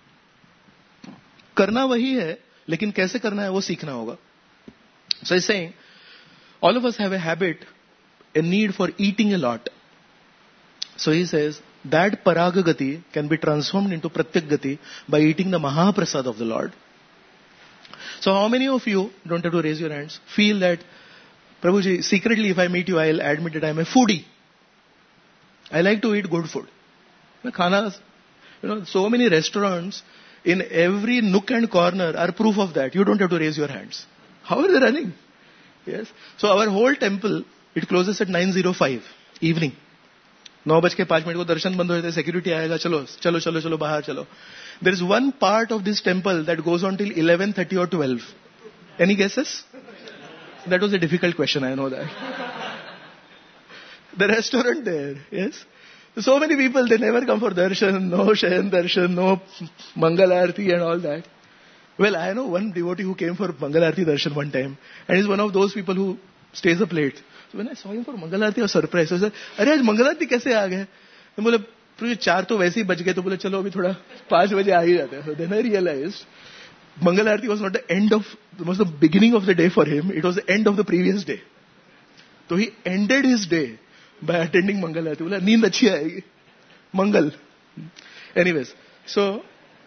Karna wahi hai, lekin kaise karna hai, wo seekhna hoga. So he's saying, all of us have a habit, a need for eating a lot. So he says, that Paraga Gati can be transformed into Pratyaga Gati by eating the Mahaprasad of the Lord. So how many of you, don't have to raise your hands, feel that, Prabhuji, secretly if I meet you, I'll admit that I'm a foodie. I like to eat good food. Khana, you know, so many restaurants in every nook and corner are proof of that. You don't have to raise your hands. How are they running? Yes. So our whole temple, it closes at nine oh five, evening. नौ बज के पांच minute को दर्शन बंद हो जाते, security आएगा, चलो चलो चलो चलो बाहर चलो. There is one part of this temple that goes on till eleven thirty or twelve. Any guesses? That was a difficult question, I know that. The restaurant there, yes. So many people, they never come for darshan, no shayan darshan, no Mangal Aarti and all that. Well, I know one devotee who came for Mangal Aarti darshan one time, and he's one of those people who stays up late. So when I saw him for Mangal Aarti, I was surprised. I said, "Arey, aaj Mangal Aarti kaise aa gaye?" I बोले, "फिर चार तो वैसे ही बज गए, तो बोले चलो अभी थोड़ा पांच बजे आ ही जाते हैं." So then I realized, Mangal Aarti was not the end of, it was the beginning of the day for him. It was the end of the previous day. So he ended his day by attending Mangal Aarti. बोला नींद अच्छी आएगी. Mangal. Anyways, so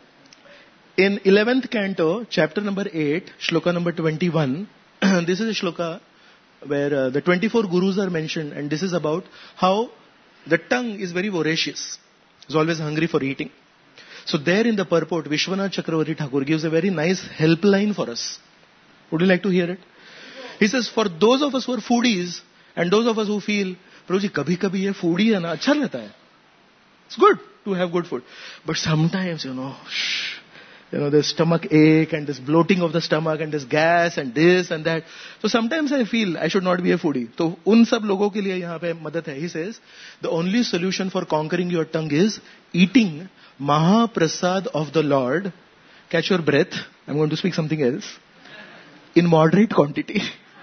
in eleventh canto, chapter number eight, shloka number twenty-one, this is a shloka where uh, the twenty-four gurus are mentioned, and this is about how the tongue is very voracious. It's always hungry for eating. So there in the purport, Vishwanath Chakravarti Thakur gives a very nice helpline for us. Would you like to hear it? He says, for those of us who are foodies, and those of us who feel, Prabhuji, kabhi kabhi ye foodie hai na, acha lagta hai. It's good to have good food. But sometimes, you know, shh, you know, there's stomach ache and this bloating of the stomach and this gas and this and that. So sometimes I feel I should not be a foodie. So un sab logo ke liye yahan pe madad hai. He says, the only solution for conquering your tongue is eating Mahaprasad of the Lord. Catch your breath. I'm going to speak something else. In moderate quantity.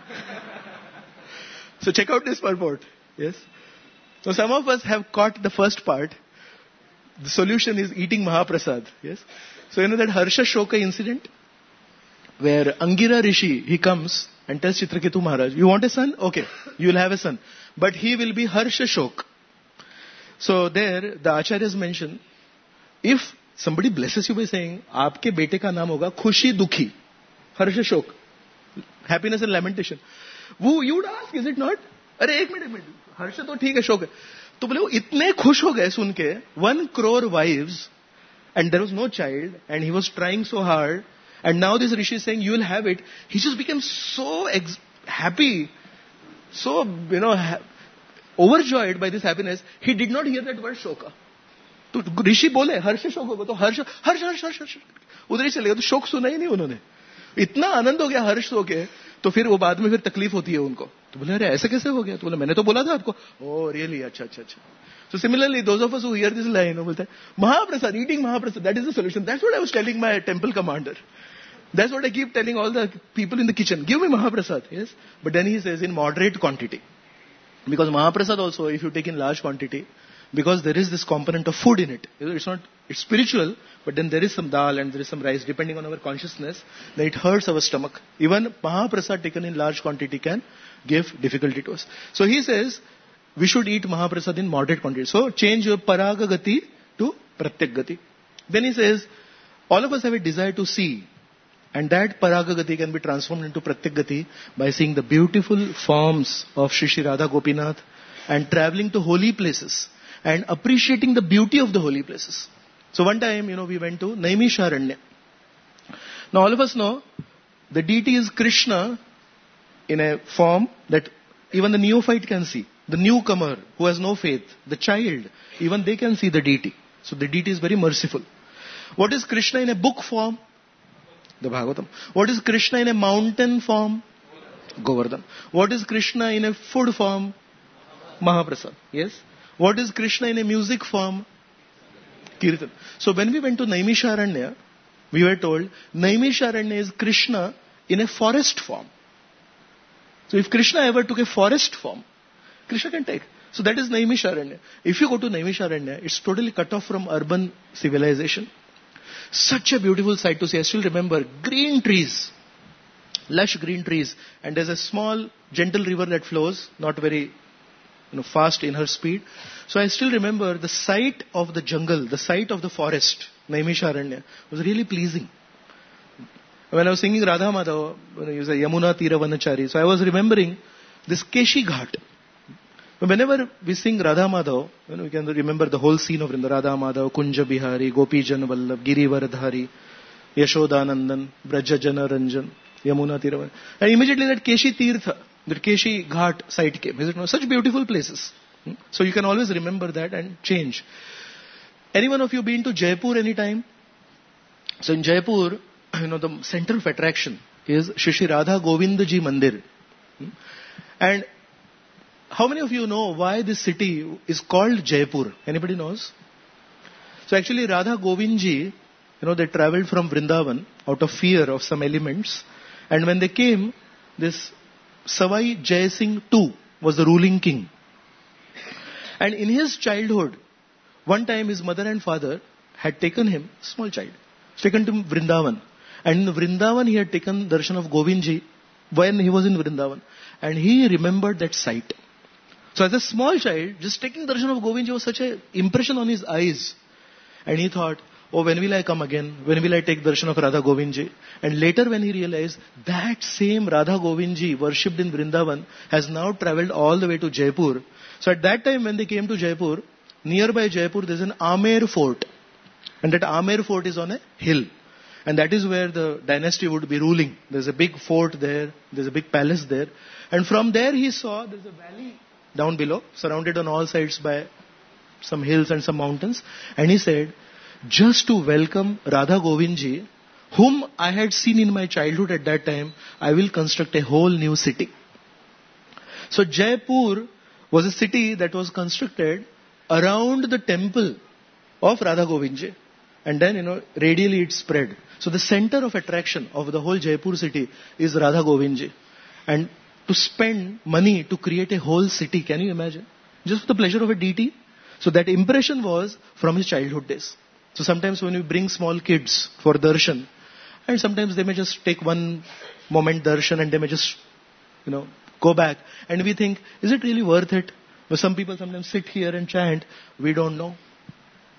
So check out this purport. Yes. So some of us have caught the first part. The solution is eating Mahaprasad. Yes. So you know that Harsha Shoka incident? Where Angira Rishi, he comes and tells Chitraketu Maharaj, you want a son? Okay, you will have a son. But he will be Harsha Shok. So there, the Acharyas mention, if somebody blesses you by saying, aapke bete ka naam hoga Khushi Dukhi. harsha shok, happiness and lamentation. वो you would ask, is it not? अरे एक minute एक minute, हर्ष तो ठीक है, शोक है. तो बोले वो इतने खुश हो गए सुन के, one crore wives, and there was no child, and he was trying so hard, and now this rishi is saying you will have it. He just became so ex- happy, so you know ha- overjoyed by this happiness. He did not hear that word shoka. तो ऋषि बोले हर्ष शोक होगा, तो हर्ष हर्ष हर्ष हर्ष हर्ष उधर ही चले गए, तो शोक सुना ही नहीं उन्होंने. इतना आनंद हो गया हर्ष हो के, तो फिर वो बाद में फिर तकलीफ होती है उनको. तो बोले अरे ऐसे कैसे हो गया? तो बोले मैंने तो बोला था आपको. ओ रियली, अच्छा अच्छा अच्छा. So similarly, those of us who hear this line, बोलते हैं महाप्रसाद, eating महाप्रसाद, that is the solution. That's what I was telling my temple commander. That's what I keep telling all the people in the kitchen. Give me mahaprasad, yes. But then he says in moderate quantity, because mahaprasad also, if you take in large quantity, because there is this component of food in it. It's not, it's spiritual, but then there is some dal and there is some rice, depending on our consciousness, then it hurts our stomach. Even mahaprasad taken in large quantity can give difficulty to us. So he says, we should eat mahaprasad in moderate quantity. So change your paraga gati to pratyak gati. Then he says, all of us have a desire to see, and that paraga gati can be transformed into pratyak gati by seeing the beautiful forms of Shri Shri Radha Gopinath and traveling to holy places and appreciating the beauty of the holy places. So one time, you know, we went to Naimisharanya. Now all of us know the deity is Krishna in a form that even the neophyte can see. The newcomer who has no faith, the child, even they can see the deity. So the deity is very merciful. What is Krishna in a book form? The Bhagavatam. What is Krishna in a mountain form? Govardhan. What is Krishna in a food form? Mahaprasad. Yes. What is Krishna in a music form? Kirtan. So when we went to Naimisharanya, we were told Naimisharanya is Krishna in a forest form. So if Krishna ever took a forest form, Krishna can take. So that is Naimisharanya. If you go to Naimisharanya, it's totally cut off from urban civilization. Such a beautiful sight to see. I still remember green trees, lush green trees, and there's a small gentle river that flows, not very you know, fast in her speed. So I still remember the sight of the jungle, the sight of the forest, Naimisharanya, was really pleasing. When I was singing Radha Madhava, you know, you say Yamuna Tira Vanachari, so I was remembering this Keshi Ghat. Whenever we sing Radha Madhava, you know, we can remember the whole scene of Vrinda, Radha Madhava, Kunja Bihari, Gopi Jan Vallabh, Giri Varadhari, Yashodanandan, Braja Jana Ranjan, Yamuna Tira. And immediately that Keshi Tirtha, that Keshi Ghat site came. Is it not? Such beautiful places. Hmm? So you can always remember that and change. Any one of you been to Jaipur anytime? So in Jaipur, you know, the center of attraction is Shri Shri Radha Govinda Ji Mandir. Hmm? And how many of you know why this city is called Jaipur? Anybody knows? So actually Radha Govind Ji, you know, they traveled from Vrindavan out of fear of some elements. And when they came, this Savai Jai Singh the Second was the ruling king. And in his childhood, one time his mother and father had taken him, small child, taken to Vrindavan. And in Vrindavan he had taken darshan of Govindji when he was in Vrindavan. And he remembered that sight. So as a small child, just taking darshan of Govindji was such an impression on his eyes. And he thought, oh, when will I come again? When will I take darshan of Radha Govindji? And later when he realized that same Radha Govindji worshipped in Vrindavan has now travelled all the way to Jaipur. So at that time when they came to Jaipur, nearby Jaipur there is an Amer fort. And that Amer fort is on a hill. And that is where the dynasty would be ruling. There's a big fort there. There's a big palace there. And from there he saw there's a valley down below, surrounded on all sides by some hills and some mountains. And he said, just to welcome Radha Govindji, whom I had seen in my childhood at that time, I will construct a whole new city. So Jaipur was a city that was constructed around the temple of Radha Govindji. And then, you know, radially it spread. So the center of attraction of the whole Jaipur city is Radha Govindji. And to spend money to create a whole city, can you imagine? Just for the pleasure of a deity. So that impression was from his childhood days. So sometimes when we bring small kids for darshan, and sometimes they may just take one moment darshan and they may just, you know, go back. And we think, is it really worth it? But some people sometimes sit here and chant, we don't know.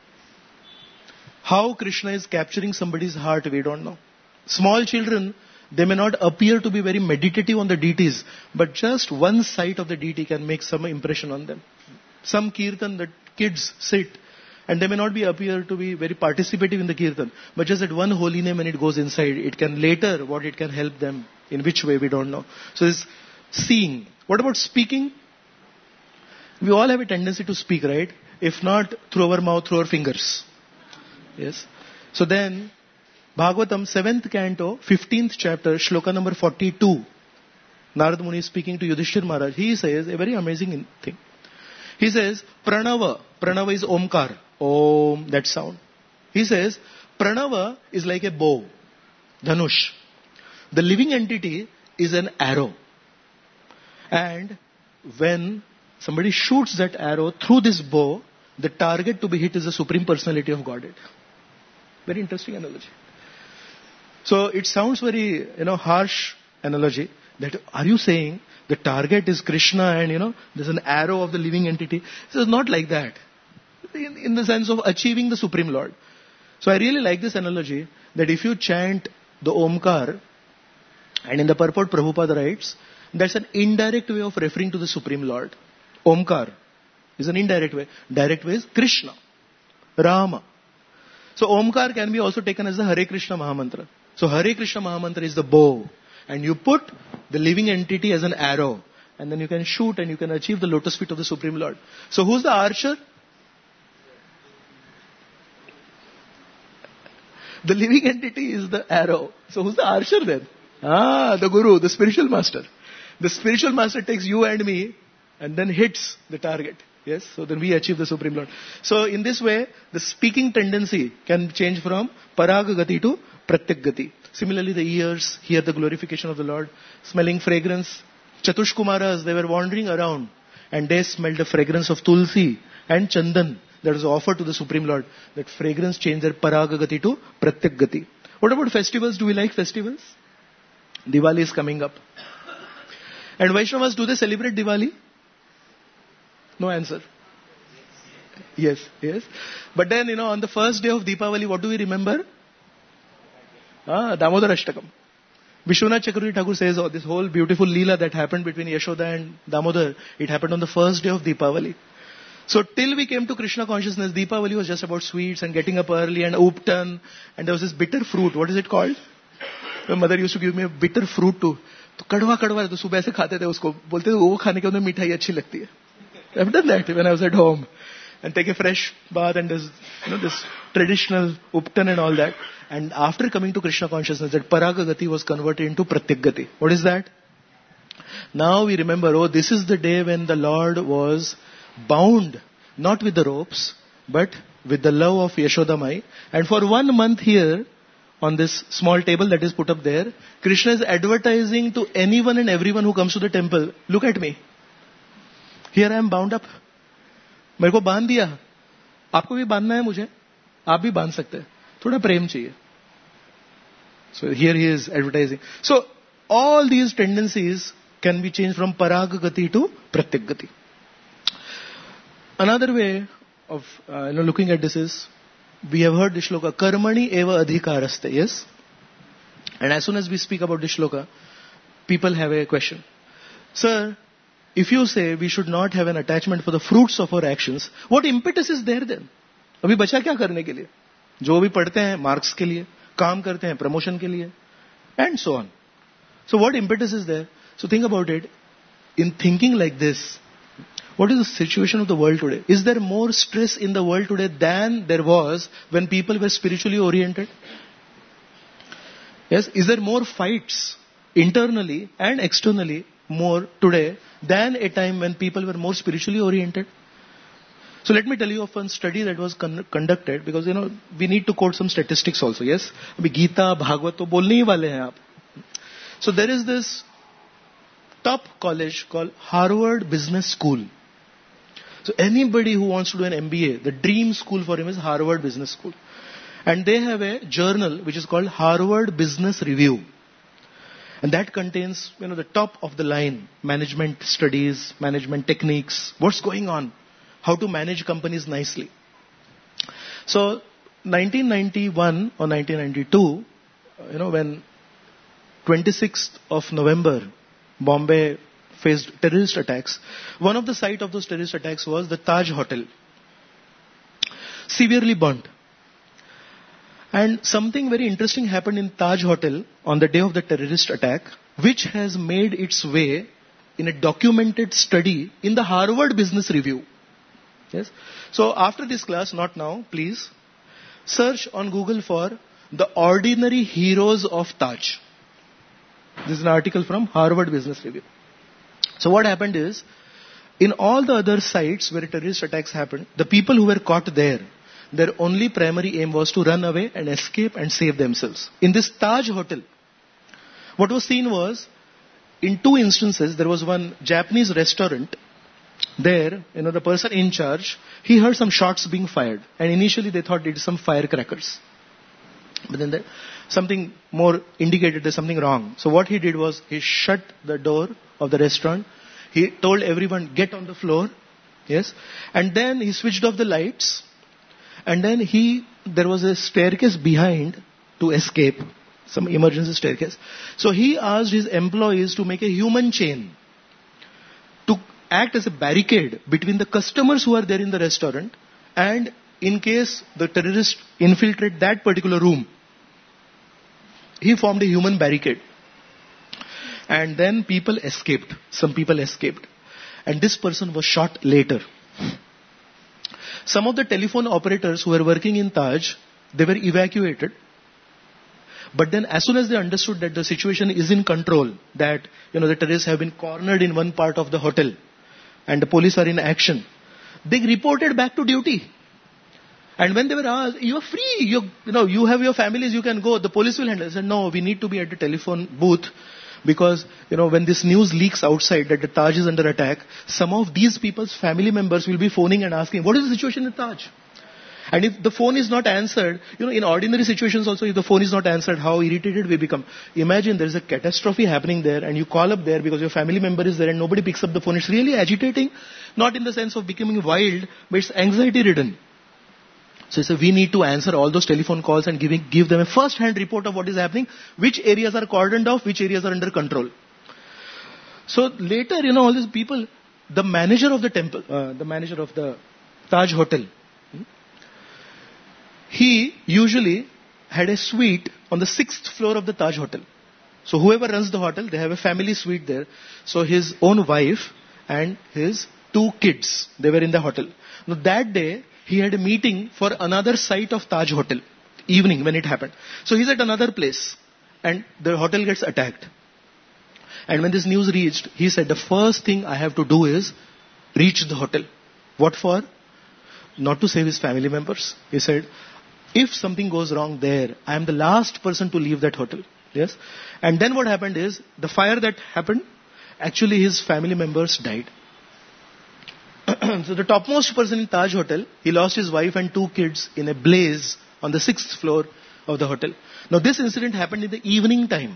How Krishna is capturing somebody's heart, we don't know. Small children, They may not appear to be very meditative on the deities, but just one sight of the deity can make some impression on them. Some kirtan that kids sit, and they may not be appear to be very participative in the kirtan, but just that one holy name when it goes inside, it can later, what it can help them, in which way we don't know. So this seeing. What about speaking? We all have a tendency to speak, right? If not through our mouth, through our fingers. Yes. So then, Bhagavatam, seventh canto, fifteenth chapter, shloka number forty-two. Narad Muni is speaking to Yudhishthir Maharaj. He says a very amazing thing. He says, Pranava. Pranava is Omkar. Om, that sound. He says, Pranava is like a bow. Dhanush. The living entity is an arrow. And when somebody shoots that arrow through this bow, the target to be hit is the Supreme Personality of Godhead. Very interesting analogy. So it sounds very, you know, harsh analogy. That are you saying the target is Krishna and, you know, there's an arrow of the living entity? So it's not like that. In, in the sense of achieving the Supreme Lord. So I really like this analogy that if you chant the Omkar, and in the purport Prabhupada writes, that's an indirect way of referring to the Supreme Lord. Omkar is an indirect way. Direct way is Krishna, Rama. So Omkar can be also taken as the Hare Krishna Mahamantra. So Hare Krishna Mahamantra is the bow. And you put the living entity as an arrow. And then you can shoot and you can achieve the lotus feet of the Supreme Lord. So who's the archer? The living entity is the arrow. So who's the archer then? Ah, the Guru, the spiritual master. The spiritual master takes you and me and then hits the target. Yes, so then we achieve the Supreme Lord. So in this way, the speaking tendency can change from Paraga Gati to Pratyak Gati. Similarly, the ears hear the glorification of the Lord. Smelling fragrance. Chatush Kumaras, they were wandering around and they smelled the fragrance of Tulsi and Chandan that was offered to the Supreme Lord. That fragrance changed their Paraga Gati to Pratyak Gati. What about festivals? Do we like festivals? Diwali is coming up. And Vaishnavas, do they celebrate Diwali? No answer. Yes, yes. But then, you know, on the first day of Deepavali, what do we remember? Ah, Damodar Ashtakam. Vishwanath Chakravarti Thakur says, oh, this whole beautiful Leela that happened between Yashoda and Damodar, it happened on the first day of Deepavali. So till we came to Krishna consciousness, Deepavali was just about sweets and getting up early and uptan. And there was this bitter fruit. What is it called? My mother used to give me a bitter fruit too. तो कड़वा कड़वा तो सुबह से खाते थे उसको बोलते थे वो खाने के उन्हें मिठाई अच्छी लगती है. I've done that when I was at home and take a fresh bath and this, you know, this traditional uptan and all that. And after coming to Krishna consciousness, that Paraga Gati was converted into Pratyak Gati. What is that? Now we remember, oh, this is the day when the Lord was bound, not with the ropes, but with the love of Yashoda Mai. And for one month here, on this small table that is put up there, Krishna is advertising to anyone and everyone who comes to the temple, look at me. Here I am bound up. मेरे को बांध दिया. आपको भी बांधना है मुझे. आप भी बांध सकते हैं. थोड़ा प्रेम चाहिए. So here he is advertising. So all these tendencies can be changed from Paraga Gati to Pratyak Gati. Another way of uh, you know, looking at this is, we have heard this shloka, Karmani eva adhikaraste, yes? And as soon as we speak about this shloka, people have a question. Sir, if you say we should not have an attachment for the fruits of our actions, what impetus is there then? अभी बचा क्या करने के लिए? जो भी पढ़ते हैं मार्क्स के लिए, काम करते हैं प्रमोशन के लिए, and so on. So what impetus is there? So think about it. In thinking like this, what is the situation of the world today? Is there more stress in the world today than there was when people were spiritually oriented? Yes. Is there more fights internally and externally more today than a time when people were more spiritually oriented? So let me tell you of one study that was con- conducted, because you know we need to quote some statistics also. Yes. Abhi Gita, Bhagavad to bolne hi wale hain aap. So there is this top college called Harvard Business School. So anybody who wants to do an M B A, the dream school for him is Harvard Business School. And they have a journal which is called Harvard Business Review. And that contains, you know, the top of the line management studies, management techniques, what's going on, how to manage companies nicely. So nineteen ninety-one or nineteen ninety-two, you know, when twenty-sixth of November, Bombay faced terrorist attacks. One of the site of those terrorist attacks was the Taj Hotel, severely burnt. And something very interesting happened in Taj Hotel on the day of the terrorist attack, which has made its way in a documented study in the Harvard Business Review. Yes. So after this class, not now, please, search on Google for the ordinary heroes of Taj. This is an article from Harvard Business Review. So what happened is, in all the other sites where terrorist attacks happened, the people who were caught there, their only primary aim was to run away and escape and save themselves. In this Taj Hotel, what was seen was, in two instances, there was one Japanese restaurant. There, you know, the person in charge, he heard some shots being fired. And initially they thought it was some firecrackers. But then there, something more indicated there's something wrong. So what he did was, he shut the door of the restaurant. He told everyone, get on the floor. Yes. And then he switched off the lights. And then he, there was a staircase behind to escape, some emergency staircase. So he asked his employees to make a human chain to act as a barricade between the customers who are there in the restaurant and in case the terrorists infiltrate that particular room. He formed a human barricade. And then people escaped. Some people escaped. And this person was shot later. Some of the telephone operators who were working in Taj, they were evacuated. But then as soon as they understood that the situation is in control, that, you know, the terrorists have been cornered in one part of the hotel and the police are in action, they reported back to duty. And when they were asked, you are free, you, you know, you have your families, you can go, the police will handle it. They said, no, we need to be at the telephone booth. Because, you know, when this news leaks outside that the Taj is under attack, some of these people's family members will be phoning and asking, what is the situation in Taj? And if the phone is not answered, you know, in ordinary situations also, if the phone is not answered, how irritated we become. Imagine there is a catastrophe happening there and you call up there because your family member is there and nobody picks up the phone. It's really agitating, not in the sense of becoming wild, but it's anxiety-ridden. So he said, we need to answer all those telephone calls and giving, give them a first-hand report of what is happening, which areas are cordoned off, which areas are under control. So later, you know, all these people, the manager of the temple, uh, the manager of the Taj Hotel, he usually had a suite on the sixth floor of the Taj Hotel. So whoever runs the hotel, they have a family suite there. So his own wife and his two kids, they were in the hotel. Now that day, he had a meeting for another site of Taj Hotel, evening when it happened. So he's at another place and the hotel gets attacked. And when this news reached, he said, the first thing I have to do is reach the hotel. What for? Not to save his family members. He said, if something goes wrong there, I am the last person to leave that hotel. Yes. And then what happened is, the fire that happened, actually his family members died. So the topmost person in Taj Hotel, he lost his wife and two kids in a blaze on the sixth floor of the hotel. Now this incident happened in the evening time.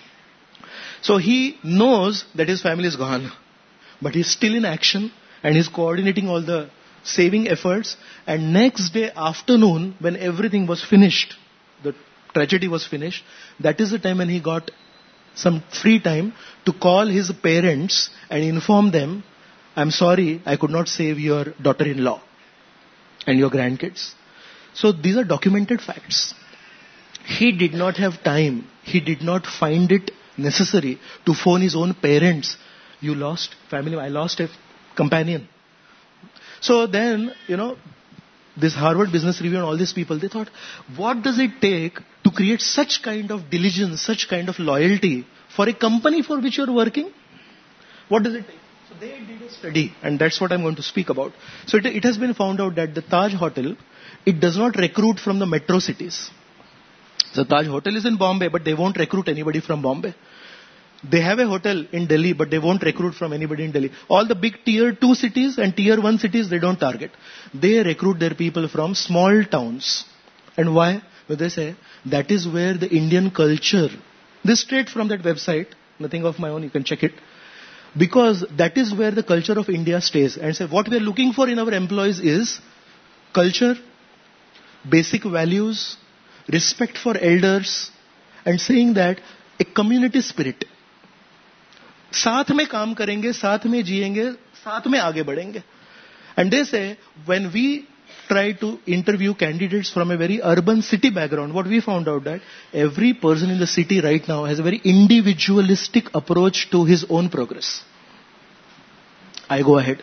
So he knows that his family is gone. But he's still in action and he's coordinating all the saving efforts. And next day afternoon, when everything was finished, the tragedy was finished, that is the time when he got some free time to call his parents and inform them, I'm sorry, I could not save your daughter-in-law and your grandkids. So these are documented facts. He did not have time. He did not find it necessary to phone his own parents. You lost family, I lost a companion. So then, you know, this Harvard Business Review and all these people, they thought, what does it take to create such kind of diligence, such kind of loyalty for a company for which you're working? What does it take? So they did a study, and that's what I'm going to speak about. So it, it has been found out that the Taj Hotel, it does not recruit from the metro cities. The Taj Hotel is in Bombay, but they won't recruit anybody from Bombay. They have a hotel in Delhi, but they won't recruit from anybody in Delhi. All the big tier two cities and tier one cities, they don't target. They recruit their people from small towns. And why? Well, they say, that is where the Indian culture, this straight from that website, nothing of my own, you can check it. Because that is where the culture of India stays. And say, what we are looking for in our employees is culture, basic values, respect for elders, and saying that a community spirit. साथ में काम करेंगे, साथ में जिएंगे, साथ में आगे बढ़ेंगे. And they say, when we try to interview candidates from a very urban city background, what we found out that every person in the city right now has a very individualistic approach to his own progress. I go ahead.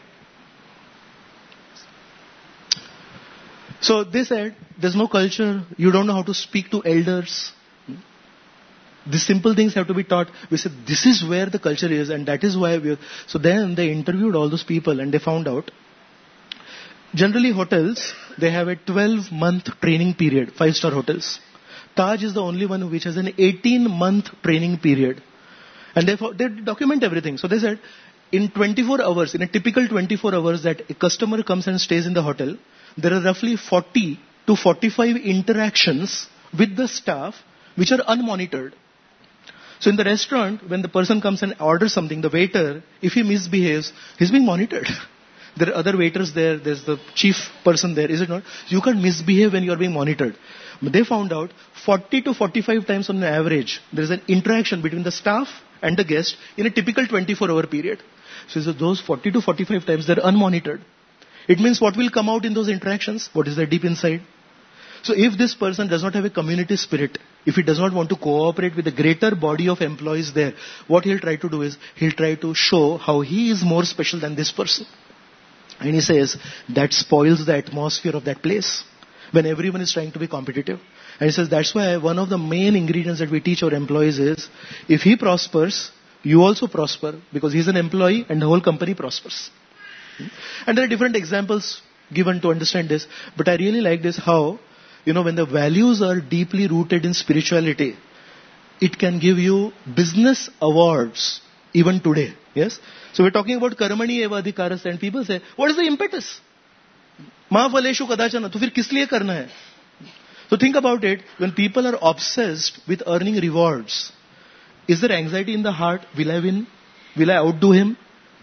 So they said, there's no culture, you don't know how to speak to elders. These simple things have to be taught. We said, this is where the culture is, and that is why we are. So then they interviewed all those people and they found out, generally hotels, they have a twelve-month training period, five-star hotels. Taj is the only one which has an eighteen-month training period. And they, they document everything. So they said, in twenty-four hours, in a typical twenty-four hours that a customer comes and stays in the hotel, there are roughly forty to forty-five interactions with the staff which are unmonitored. So in the restaurant, when the person comes and orders something, the waiter, if he misbehaves, he's being monitored. There are other waiters there, there's the chief person there, is it not? You can't misbehave when you are being monitored. But they found out forty to forty-five times on average, there is an interaction between the staff and the guest in a typical twenty-four hour period. So those forty to forty-five times, they're unmonitored. It means what will come out in those interactions? What is there deep inside? So if this person does not have a community spirit, if he does not want to cooperate with the greater body of employees there, what he'll try to do is, he'll try to show how he is more special than this person. And he says, that spoils the atmosphere of that place, when everyone is trying to be competitive. And he says, that's why one of the main ingredients that we teach our employees is, if he prospers, you also prosper, because he's an employee and the whole company prospers. And there are different examples given to understand this, but I really like this, how, you know, when the values are deeply rooted in spirituality, it can give you business awards even today. Yes? So we're talking about karmani eva adhikaras, and people say, what is the impetus? Ma phaleshu kadachana, to fir kis liye karna hai? So think about it, when people are obsessed with earning rewards, is there anxiety in the heart? Will I win? Will I outdo him?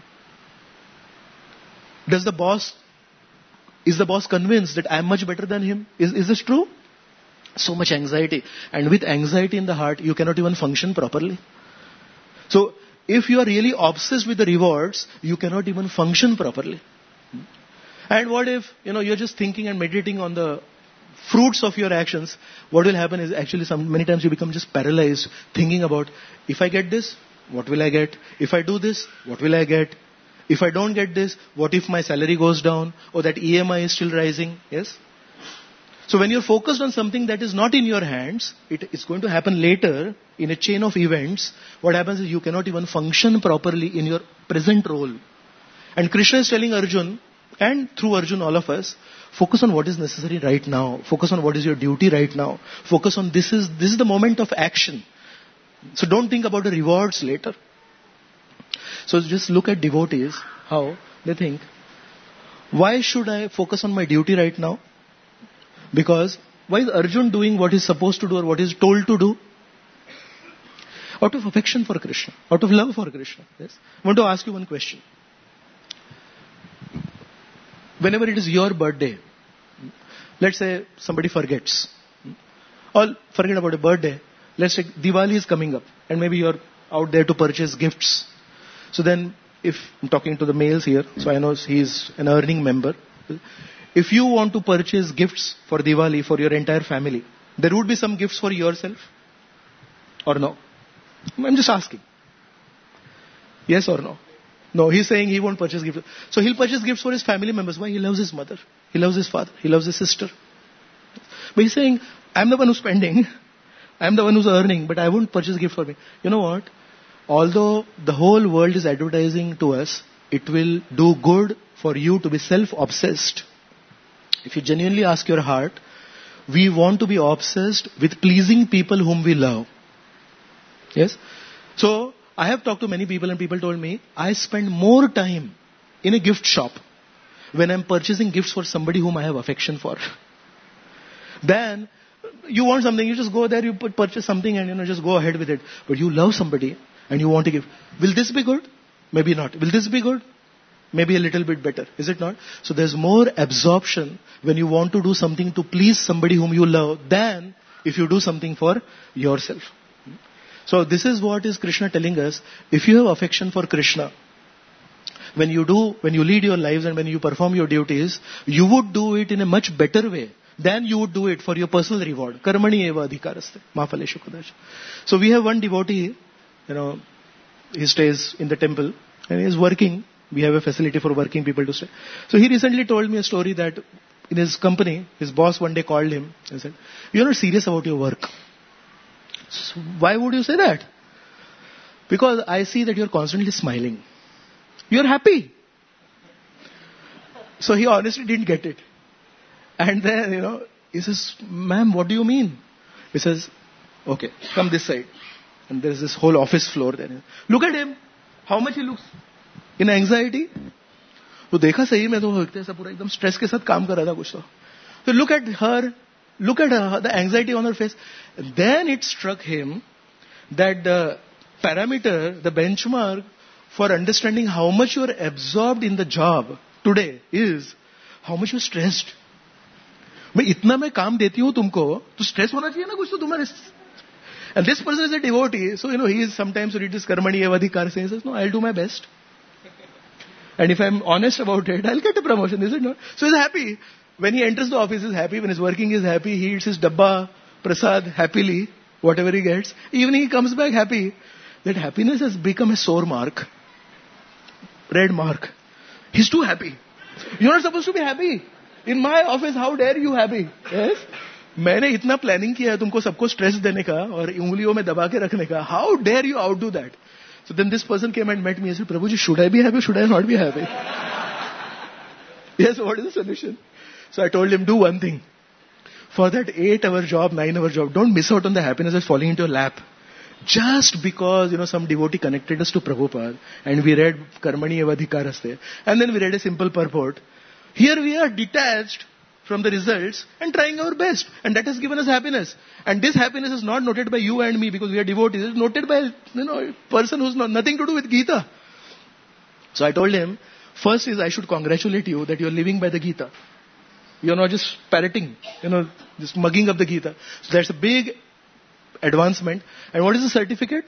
Does the boss Is the boss convinced that I am much better than him? Is, is this true? So much anxiety. And with anxiety in the heart, you cannot even function properly. So, if you are really obsessed with the rewards, you cannot even function properly. And what if, you know, you're just thinking and meditating on the fruits of your actions? What will happen is actually some, many times you become just paralyzed, thinking about, if I get this, what will I get? If I do this, what will I get? If I don't get this, what if my salary goes down? Or that E M I is still rising? Yes? So when you're focused on something that is not in your hands, it is going to happen later in a chain of events. What happens is you cannot even function properly in your present role. And Krishna is telling Arjun, and through Arjun all of us, focus on what is necessary right now. Focus on what is your duty right now. Focus on this is, this is the moment of action. So don't think about the rewards later. So just look at devotees, how they think, why should I focus on my duty right now? Because why is Arjun doing what he's supposed to do or what he's told to do? Out of affection for Krishna, out of love for Krishna. Yes? I want to ask you one question. Whenever it is your birthday, let's say somebody forgets, or forget about a birthday, let's say Diwali is coming up and maybe you're out there to purchase gifts. So then, if I'm talking to the males here, so I know he's an earning member. If you want to purchase gifts for Diwali for your entire family, there would be some gifts for yourself? Or no? I'm just asking. Yes or no? No, he's saying he won't purchase gifts. So he'll purchase gifts for his family members. Why? He loves his mother. He loves his father. He loves his sister. But he's saying, I'm the one who's spending. I'm the one who's earning, but I won't purchase gift for me. You know what? Although the whole world is advertising to us, it will do good for you to be self-obsessed. If you genuinely ask your heart, we want to be obsessed with pleasing people whom we love. Yes? So, I have talked to many people and people told me, I spend more time in a gift shop when I'm purchasing gifts for somebody whom I have affection for. Then, you want something, you just go there, you purchase something and you know just go ahead with it. But you love somebody and you want to give. Will this be good? Maybe not. Will this be good? Maybe a little bit better. Is it not? So there's more absorption when you want to do something to please somebody whom you love than if you do something for yourself. So this is what is Krishna telling us. If you have affection for Krishna, when you do, when you lead your lives and when you perform your duties, you would do it in a much better way than you would do it for your personal reward. Karmani eva adhikaraste, ma phaleshu kadach. So we have one devotee, you know, he stays in the temple and he is working. We have a facility for working people to stay. So he recently told me a story that in his company, his boss one day called him and said, "You're not serious about your work." So why would you say that? Because I see that you're constantly smiling. You're happy. So he honestly didn't get it. And then, you know, he says, "Ma'am, what do you mean?" He says, "Okay, come this side." And there's this whole office floor there. Look at him. How much he looks in anxiety. तो देखा सही में तो ऐसा पूरा एकदम stress के साथ काम कर रहा था कुछ तो. So look at her, look at her, the anxiety on her face. Then it struck him that the parameter, the benchmark for understanding how much you are absorbed in the job today is how much you are stressed. मैं इतना मैं काम देती हूँ तुमको, तो stress होना चाहिए ना कुछ तो तुम्हारे. And this person is a devotee, so you know he is sometimes read this Karmani eva adhikaraste. He says, "No, I'll do my best. And if I'm honest about it, I'll get a promotion." Is it not? So he's happy. When he enters the office, he's happy. When he's working, he's happy. He eats his dabba, prasad, happily, whatever he gets. Even he comes back happy. That happiness has become a sore mark. Red mark. He's too happy. You're not supposed to be happy. In my office, how dare you happy? Yes? मैंने इतना planning किया है तुमको सबको stress देने का और उंगलियों में दबा के रखने का. How dare you outdo that? So then this person came and met me and said, "Prabhuji, should I be happy or should I not be happy?" Yes, what is the solution? So I told him, do one thing. For that eight hour job, nine hour job, don't miss out on the happiness that's falling into your lap. Just because, you know, some devotee connected us to Prabhupada and we read Karmani eva adhikaraste and then we read a simple purport. Here we are detached from the results and trying our best. And that has given us happiness. And this happiness is not noted by you and me because we are devotees. It is noted by, you know, a person who's not, nothing to do with Gita. So I told him, first is I should congratulate you that you are living by the Gita. You are not just parroting, you know, just mugging up the Gita. So that's a big advancement. And what is the certificate?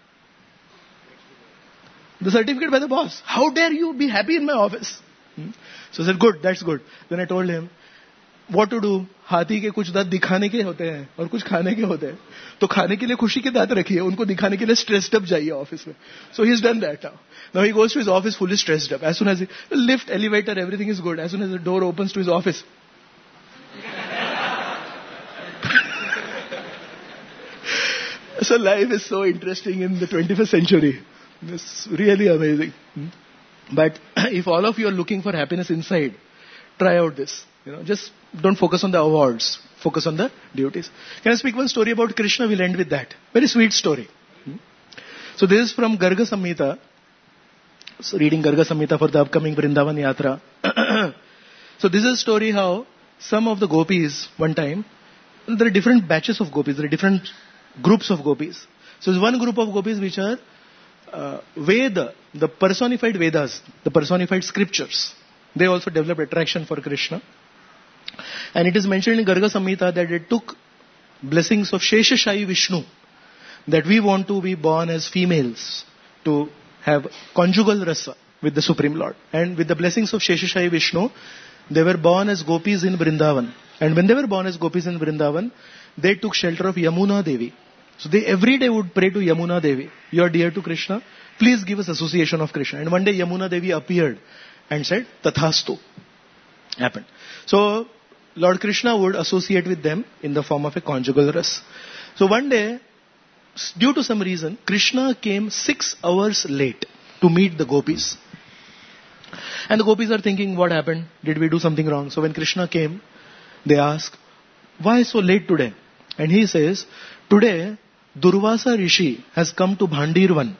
The certificate by the boss. How dare you be happy in my office? Hmm? So I said, good, that's good. Then I told him, what to do? हाथी के कुछ दांत दिखाने के होते हैं और कुछ खाने के होते हैं. तो खाने के लिए खुशी के दांत रखिए, उनको दिखाने के लिए stressed up जाइए ऑफिस में. So he's done that now. Now he goes to his office fully stressed up. As soon as he, lift, elevator, everything is good. As soon as the door opens to his office. So life is so interesting in the twenty-first century. It's really amazing. But if all of you are looking for happiness inside, try out this. You know, just don't focus on the awards. Focus on the duties. Can I speak one story about Krishna? We'll end with that. Very sweet story. So this is from Garga Samhita. So reading Garga Samhita for the upcoming Vrindavan Yatra. So this is a story how some of the gopis one time, there are different batches of gopis, there are different groups of gopis. So there's one group of gopis which are uh, Veda, the personified Vedas, the personified scriptures. They also developed attraction for Krishna. And it is mentioned in Garga Samhita that it took blessings of Sheshashayi Vishnu, that we want to be born as females to have conjugal rasa with the Supreme Lord. And with the blessings of Sheshashayi Vishnu, they were born as gopis in Vrindavan. And when they were born as gopis in Vrindavan, they took shelter of Yamuna Devi. So they every day would pray to Yamuna Devi. You are dear to Krishna, please give us association of Krishna. And one day Yamuna Devi appeared and said, Tathastu. Happened. So Lord Krishna would associate with them in the form of a conjugal ras. So one day, due to some reason, Krishna came six hours late to meet the gopis. And the gopis are thinking, what happened? Did we do something wrong? So when Krishna came, they ask, why so late today? And he says, today Durvasa Rishi has come to Bhandirvan.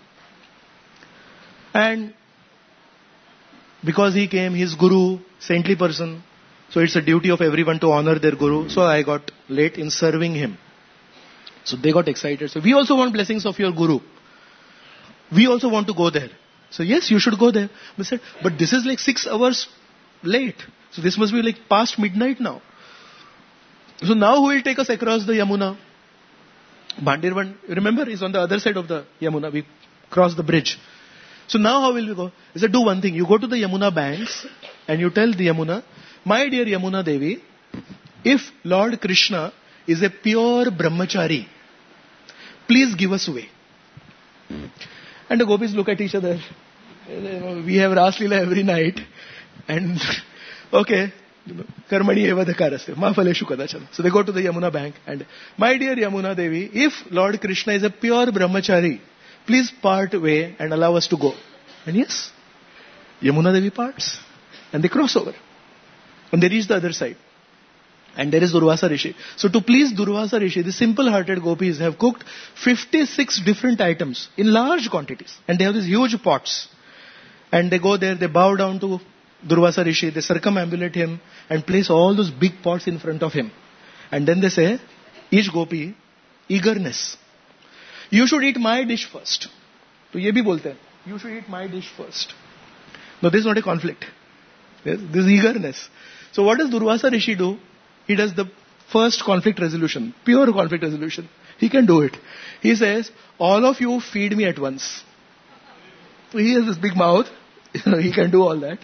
And because he came, his guru, saintly person, so it's a duty of everyone to honor their guru. So I got late in serving him. So they got excited. So we also want blessings of your guru. We also want to go there. So yes, you should go there. We said, but this is like six hours late. So this must be like past midnight now. So now who will take us across the Yamuna? Bhandirvan, remember, is on the other side of the Yamuna. We cross the bridge. So now how will we go? He said, do one thing. You go to the Yamuna banks and you tell the Yamuna, my dear Yamuna Devi, if Lord Krishna is a pure brahmachari, please give us way. And the gopis look at each other. We have Ras Leela every night. And, okay, karmani eva dhakarasya, ma phaleshu kadachana. So they go to the Yamuna bank and, my dear Yamuna Devi, if Lord Krishna is a pure brahmachari, please part way and allow us to go. And yes, Yamuna Devi parts. And they cross over. And they reach the other side. And there is Durvasa Rishi. So to please Durvasa Rishi, the simple-hearted gopis have cooked fifty-six different items in large quantities. And they have these huge pots. And they go there, they bow down to Durvasa Rishi, they circumambulate him and place all those big pots in front of him. And then they say, each gopi, eagerness. You should eat my dish first. So ye bhi bolte hain. You should eat my dish first. No, this is not a conflict. Yes, this is eagerness. So what does Durvasa Rishi do? He does the first conflict resolution, pure conflict resolution. He can do it. He says, all of you feed me at once. So he has this big mouth. You know, he can do all that.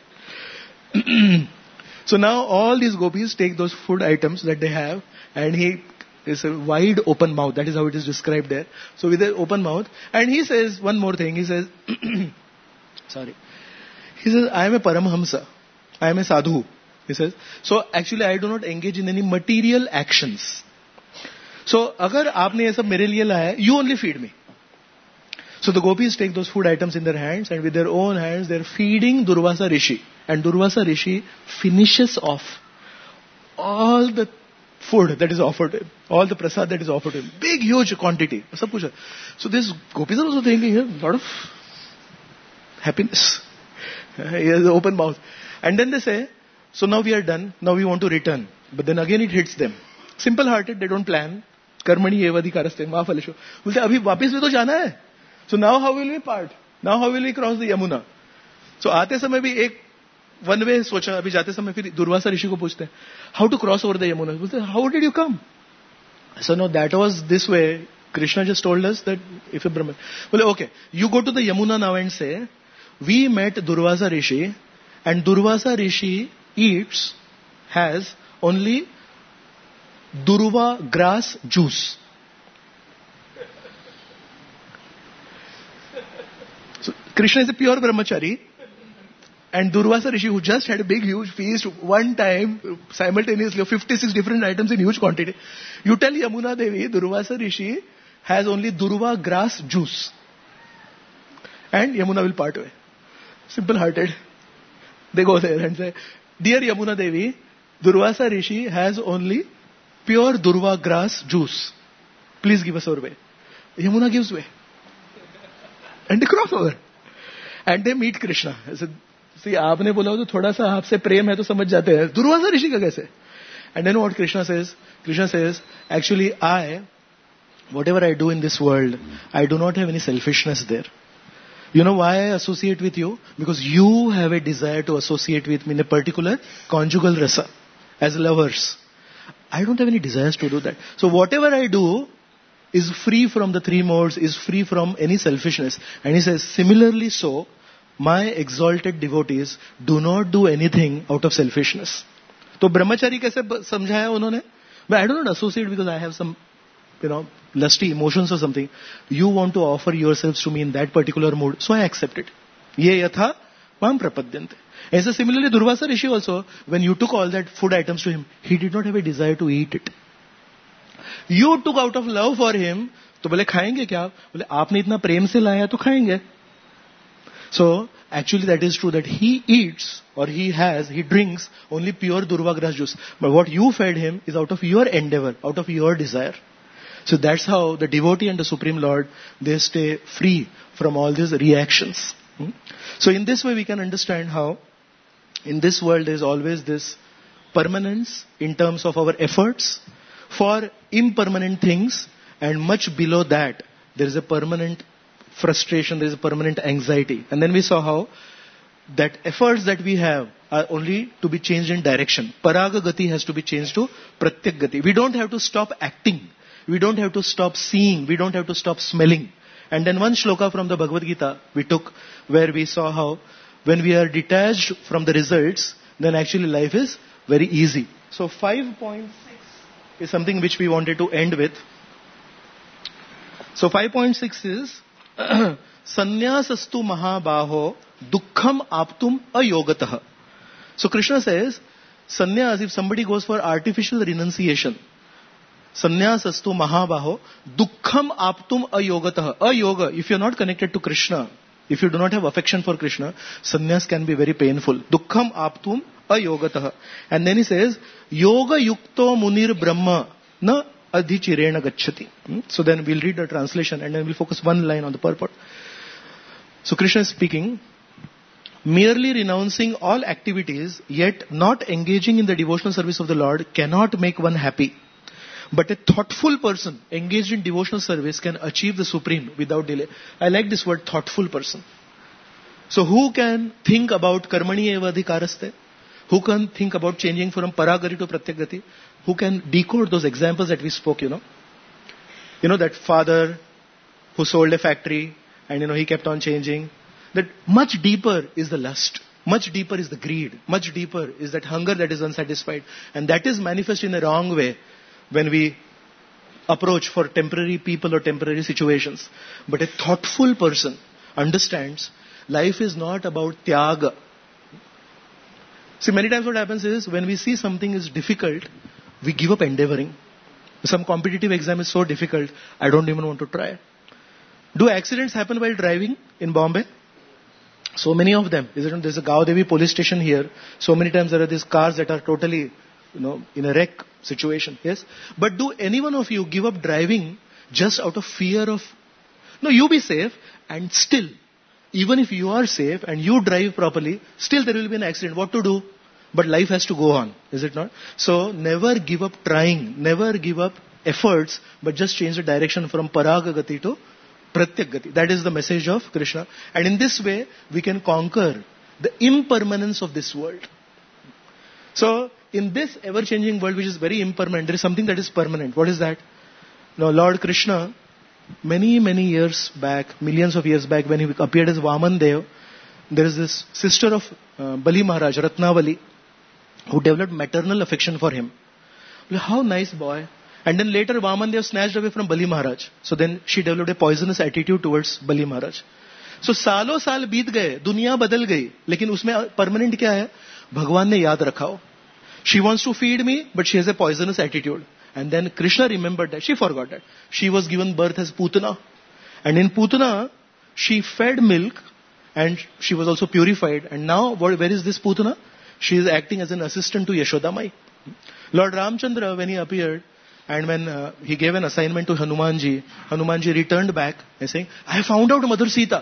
So now all these gopis take those food items that they have and he is a wide open mouth. That is how it is described there. So with an open mouth. And he says one more thing. He says, sorry. He says, I am a Paramhamsa. I am a sadhu. He says, so actually I do not engage in any material actions. So, agar aapne ye sab mere liye laya hai, you only feed me. So the gopis take those food items in their hands and with their own hands they are feeding Durvasa Rishi. And Durvasa Rishi finishes off all the food that is offered to him. All the prasad that is offered to him. Big, huge quantity. So these gopis are also thinking here, a lot of happiness. He has an open mouth. And then they say, so now we are done. Now we want to return. But then again it hits them. Simple hearted, they don't plan. Karmani eva dhakarasya, ma phaleshu. Bolte, abhi wapis bhi to jana hai. So now how will we part? Now how will we cross the Yamuna? So aate samay bhi ek one way socha, abhi jate samay fir Durvasa Rishi ko puchte hain, how to cross over the Yamuna? Bolte, how did you come? So no, that was this way. Krishna just told us that if a Brahman. Well, okay, you go to the Yamuna now and say, we met Durvasa Rishi and Durvasa Rishi eats, has only Durva grass juice. So Krishna is a pure brahmachari and Durvasa Rishi who just had a big huge feast one time simultaneously of fifty-six different items in huge quantity. You tell Yamuna Devi Durvasa Rishi has only Durva grass juice and Yamuna will part away. Simple hearted. They go there and say, dear Yamuna Devi, Durvasa Rishi has only pure Durva grass juice. Please give us our way. Yamuna gives way. And they cross over. And they meet Krishna. I said, see, aapne bola to thoda sa aapse prem hai to samajh jate hai. Durvasa Rishi ka kaise? And then what Krishna says? Krishna says, actually I, whatever I do in this world, I do not have any selfishness there. You know why I associate with you? Because you have a desire to associate with me in a particular conjugal rasa, as lovers. I don't have any desires to do that. So whatever I do is free from the three modes, is free from any selfishness. And he says, similarly so, my exalted devotees do not do anything out of selfishness. So brahmachari kaise samjhaya unhone? But I do not associate because I have some, you know, lusty emotions or something. You want to offer yourselves to me in that particular mood, so I accept it. Ye yatha mam prapadyante. And so similarly Durvasa Rishi also, when you took all that food items to him, he did not have a desire to eat it. You took out of love for him, तो बोले खाएंगे क्या? बोले आपने इतना प्रेम से लाया तो खाएंगे. So actually that is true that he eats or he has, he drinks only pure Durva grass juice. But what you fed him is out of your endeavor, out of your desire. So that's how the devotee and the Supreme Lord, they stay free from all these reactions. Hmm? So in this way we can understand how in this world there is always this permanence in terms of our efforts for impermanent things, and much below that there is a permanent frustration, there is a permanent anxiety. And then we saw how that efforts that we have are only to be changed in direction. Paraga gati has to be changed to pratyak gati. We don't have to stop acting. we don't have to stop seeing, we don't have to stop smelling. And then one shloka from the Bhagavad Gita we took, where we saw how when we are detached from the results, then actually life is very easy. So five point six is something which we wanted to end with. So five point six is Sanyasastu Mahabaho Dukkham Aptum Ayogatah. So Krishna says, sannyas, if somebody goes for artificial renunciation, Sanyasastu Mahabaho Dukkham Aptum Ayogatah. Ayoga, if you're not connected to Krishna, if you do not have affection for Krishna, sannyas can be very painful. Dukkham Aptum Ayogatah. And then he says, Yoga Yukto Munir Brahma Na Adhichirena Gacchati. Hmm? So then we'll read the translation and then we'll focus one line on the purport. So Krishna is speaking, merely renouncing all activities, yet not engaging in the devotional service of the Lord cannot make one happy. But a thoughtful person engaged in devotional service can achieve the supreme without delay. I like this word, thoughtful person. So who can think about karmani eva adhikaraste? Who can think about changing from paragati to pratyagati? Who can decode those examples that we spoke, you know? You know, that father who sold a factory and, you know, he kept on changing. That much deeper is the lust. Much deeper is the greed. Much deeper is that hunger that is unsatisfied. And that is manifest in a wrong way when we approach for temporary people or temporary situations. But a thoughtful person understands life is not about tyaga. See, many times what happens is when we see something is difficult, we give up endeavoring. Some competitive exam is so difficult, I don't even want to try. Do accidents happen while driving in Bombay? So many of them. There's a Gaudevi police station here. So many times there are these cars that are totally, you know, in a wreck situation. Yes? But do any one of you give up driving just out of fear of... No, you be safe and still, even if you are safe and you drive properly, still there will be an accident. What to do? But life has to go on. Is it not? So never give up trying. Never give up efforts, but just change the direction from paragagati to pratyagati. That is the message of Krishna. And in this way, we can conquer the impermanence of this world. So, in this ever-changing world which is very impermanent, there is something that is permanent. What is that? Now, Lord Krishna, many, many years back, millions of years back, when he appeared as Vaman Dev, there is this sister of uh, Bali Maharaj, Ratnavali, who developed maternal affection for him. How nice boy. And then later Vaman Dev snatched away from Bali Maharaj. So then she developed a poisonous attitude towards Bali Maharaj. So सालों साल बीत गए, दुनिया बदल गई, लेकिन उसमें permanent क्या है? भगवान ने याद रखा हो. She wants to feed me, but she has a poisonous attitude. And then Krishna remembered that. She forgot that. She was given birth as Putana. And in Putana, she fed milk and she was also purified. And now, where is this Putana? She is acting as an assistant to Yashoda Mai. Lord Ramchandra, when he appeared, and when uh, he gave an assignment to Hanumanji, Hanumanji returned back and saying, I found out Mother Sita.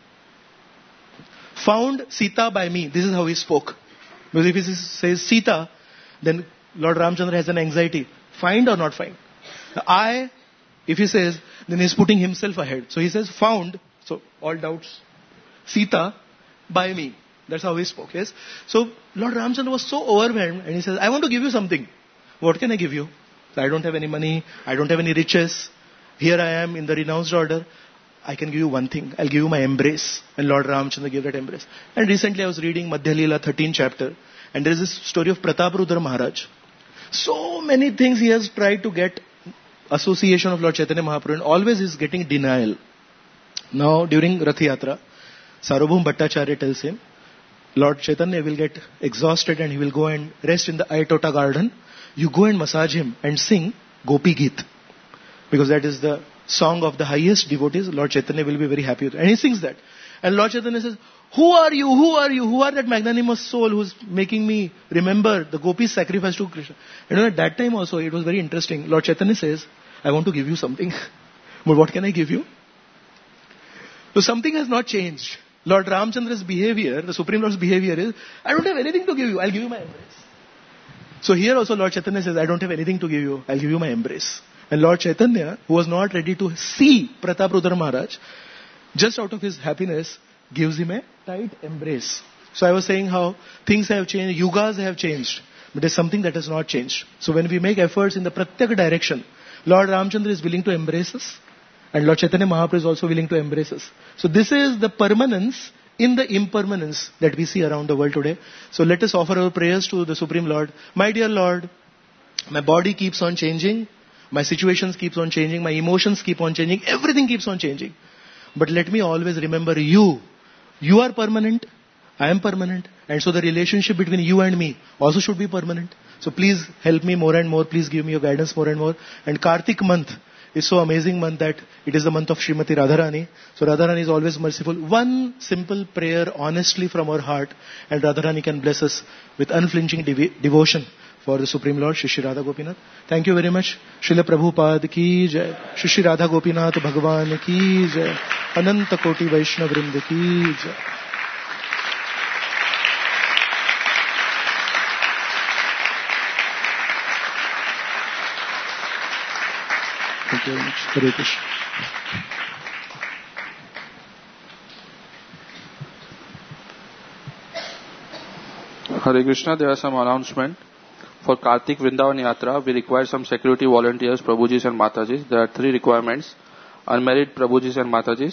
Found Sita by me. This is how he spoke. Because if he says Sita, then Lord Ramchandra has an anxiety. Find or not find? I, if he says, then he's putting himself ahead. So he says, found, so all doubts, Sita by me. That's how he spoke, yes? So Lord Ramchandra was so overwhelmed and he says, I want to give you something. What can I give you? I don't have any money. I don't have any riches. Here I am in the renounced order. I can give you one thing. I'll give you my embrace. And Lord Ramchandra gave that embrace. And recently I was reading Madhya Leela, thirteenth chapter. And there is this story of Prataparudra Maharaj. So many things he has tried to get association of Lord Chaitanya Mahaprabhu. And always he is getting denial. Now during Rath Yatra, Sarvabhauma Bhattacharya tells him, Lord Chaitanya will get exhausted and he will go and rest in the Ayatota garden. You go and massage him and sing Gopi Geet. Because that is the song of the highest devotees. Lord Chaitanya will be very happy with it. And he sings that. And Lord Chaitanya says, who are you? Who are you? Who are that magnanimous soul who is making me remember the Gopi's sacrifice to Krishna? And at that time also, it was very interesting. Lord Chaitanya says, I want to give you something. But what can I give you? So something has not changed. Lord Ramchandra's behavior, the Supreme Lord's behavior is, I don't have anything to give you. I'll give you my embrace. So here also Lord Chaitanya says, I don't have anything to give you. I'll give you my embrace. And Lord Chaitanya, who was not ready to see Prataparudra Maharaj, just out of his happiness, gives him a tight embrace. So I was saying how things have changed, yugas have changed, but there's something that has not changed. So when we make efforts in the Pratyaka direction, Lord Ramchandra is willing to embrace us. And Lord Chaitanya Mahaprabhu is also willing to embrace us. So this is the permanence in the impermanence that we see around the world today. So let us offer our prayers to the Supreme Lord. My dear Lord, my body keeps on changing. My situations keeps on changing. My emotions keep on changing. Everything keeps on changing. But let me always remember you. You are permanent. I am permanent. And so the relationship between you and me also should be permanent. So please help me more and more. Please give me your guidance more and more. And Kartik month is so amazing month that it is the month of Srimati Radharani. So Radharani is always merciful. One simple prayer honestly from our heart, and Radharani can bless us with unflinching dev- devotion for the Supreme Lord, Shri Shri Radha Gopinath. Thank you very much. Srila Prabhupada ki jai. Shri Shri Radha Gopinath Bhagavan ki jai. Ananta Koti Vaishnav Vrinda ki jai. Thank you very much. Hare Krishna. Hare Krishna, there are some announcements. For Kartik Vrindavan Yatra, we require some security volunteers, Prabhujis and Matajis. There are three requirements. Unmarried Prabhujis and Matajis,